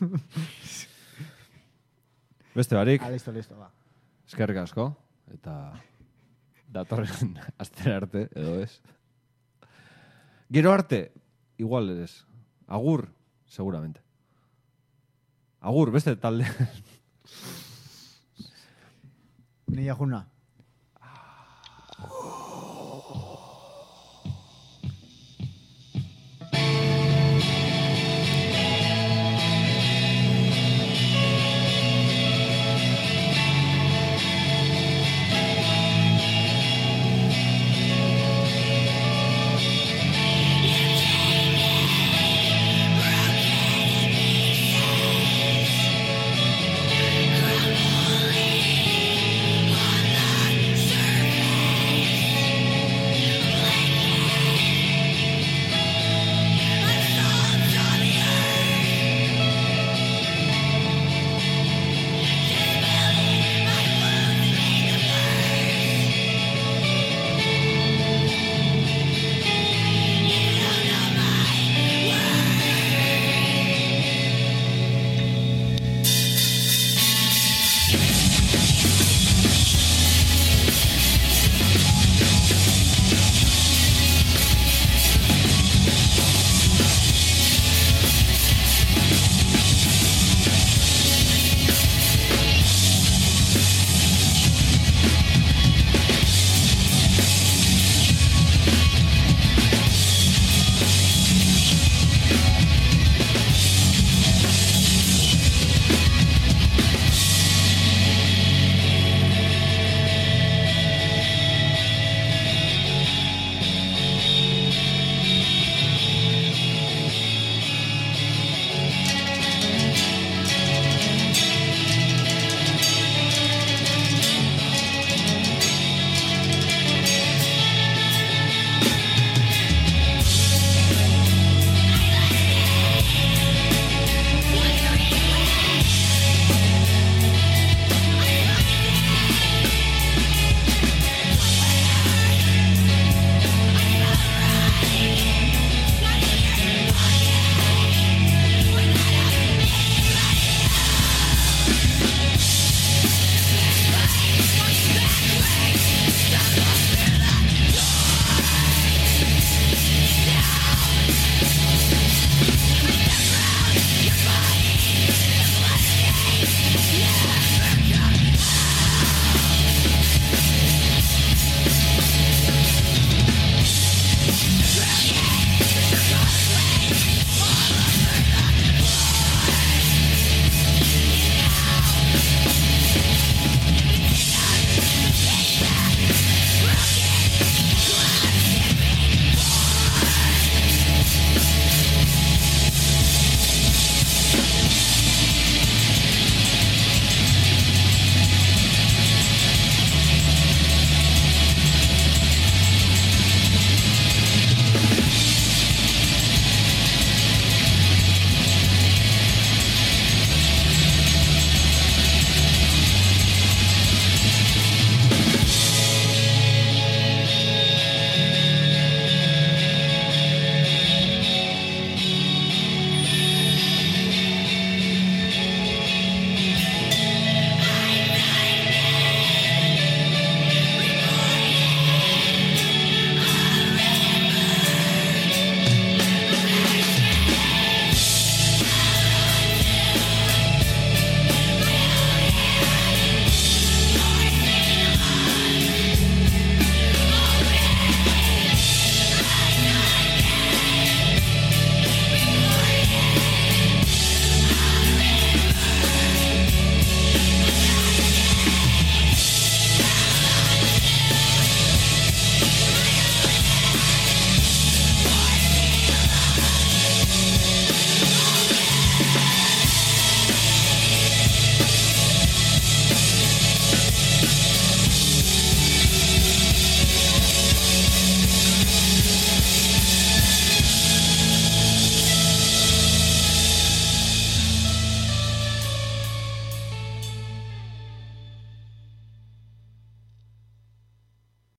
S1: Beste barik,
S2: Ah, listo, listo, ba.
S1: eskerrik asko. Eta datorren astera arte, edo ez. Gero arte, igual ez. Agur, seguramente. Agur, beste talde.
S2: Ni juna.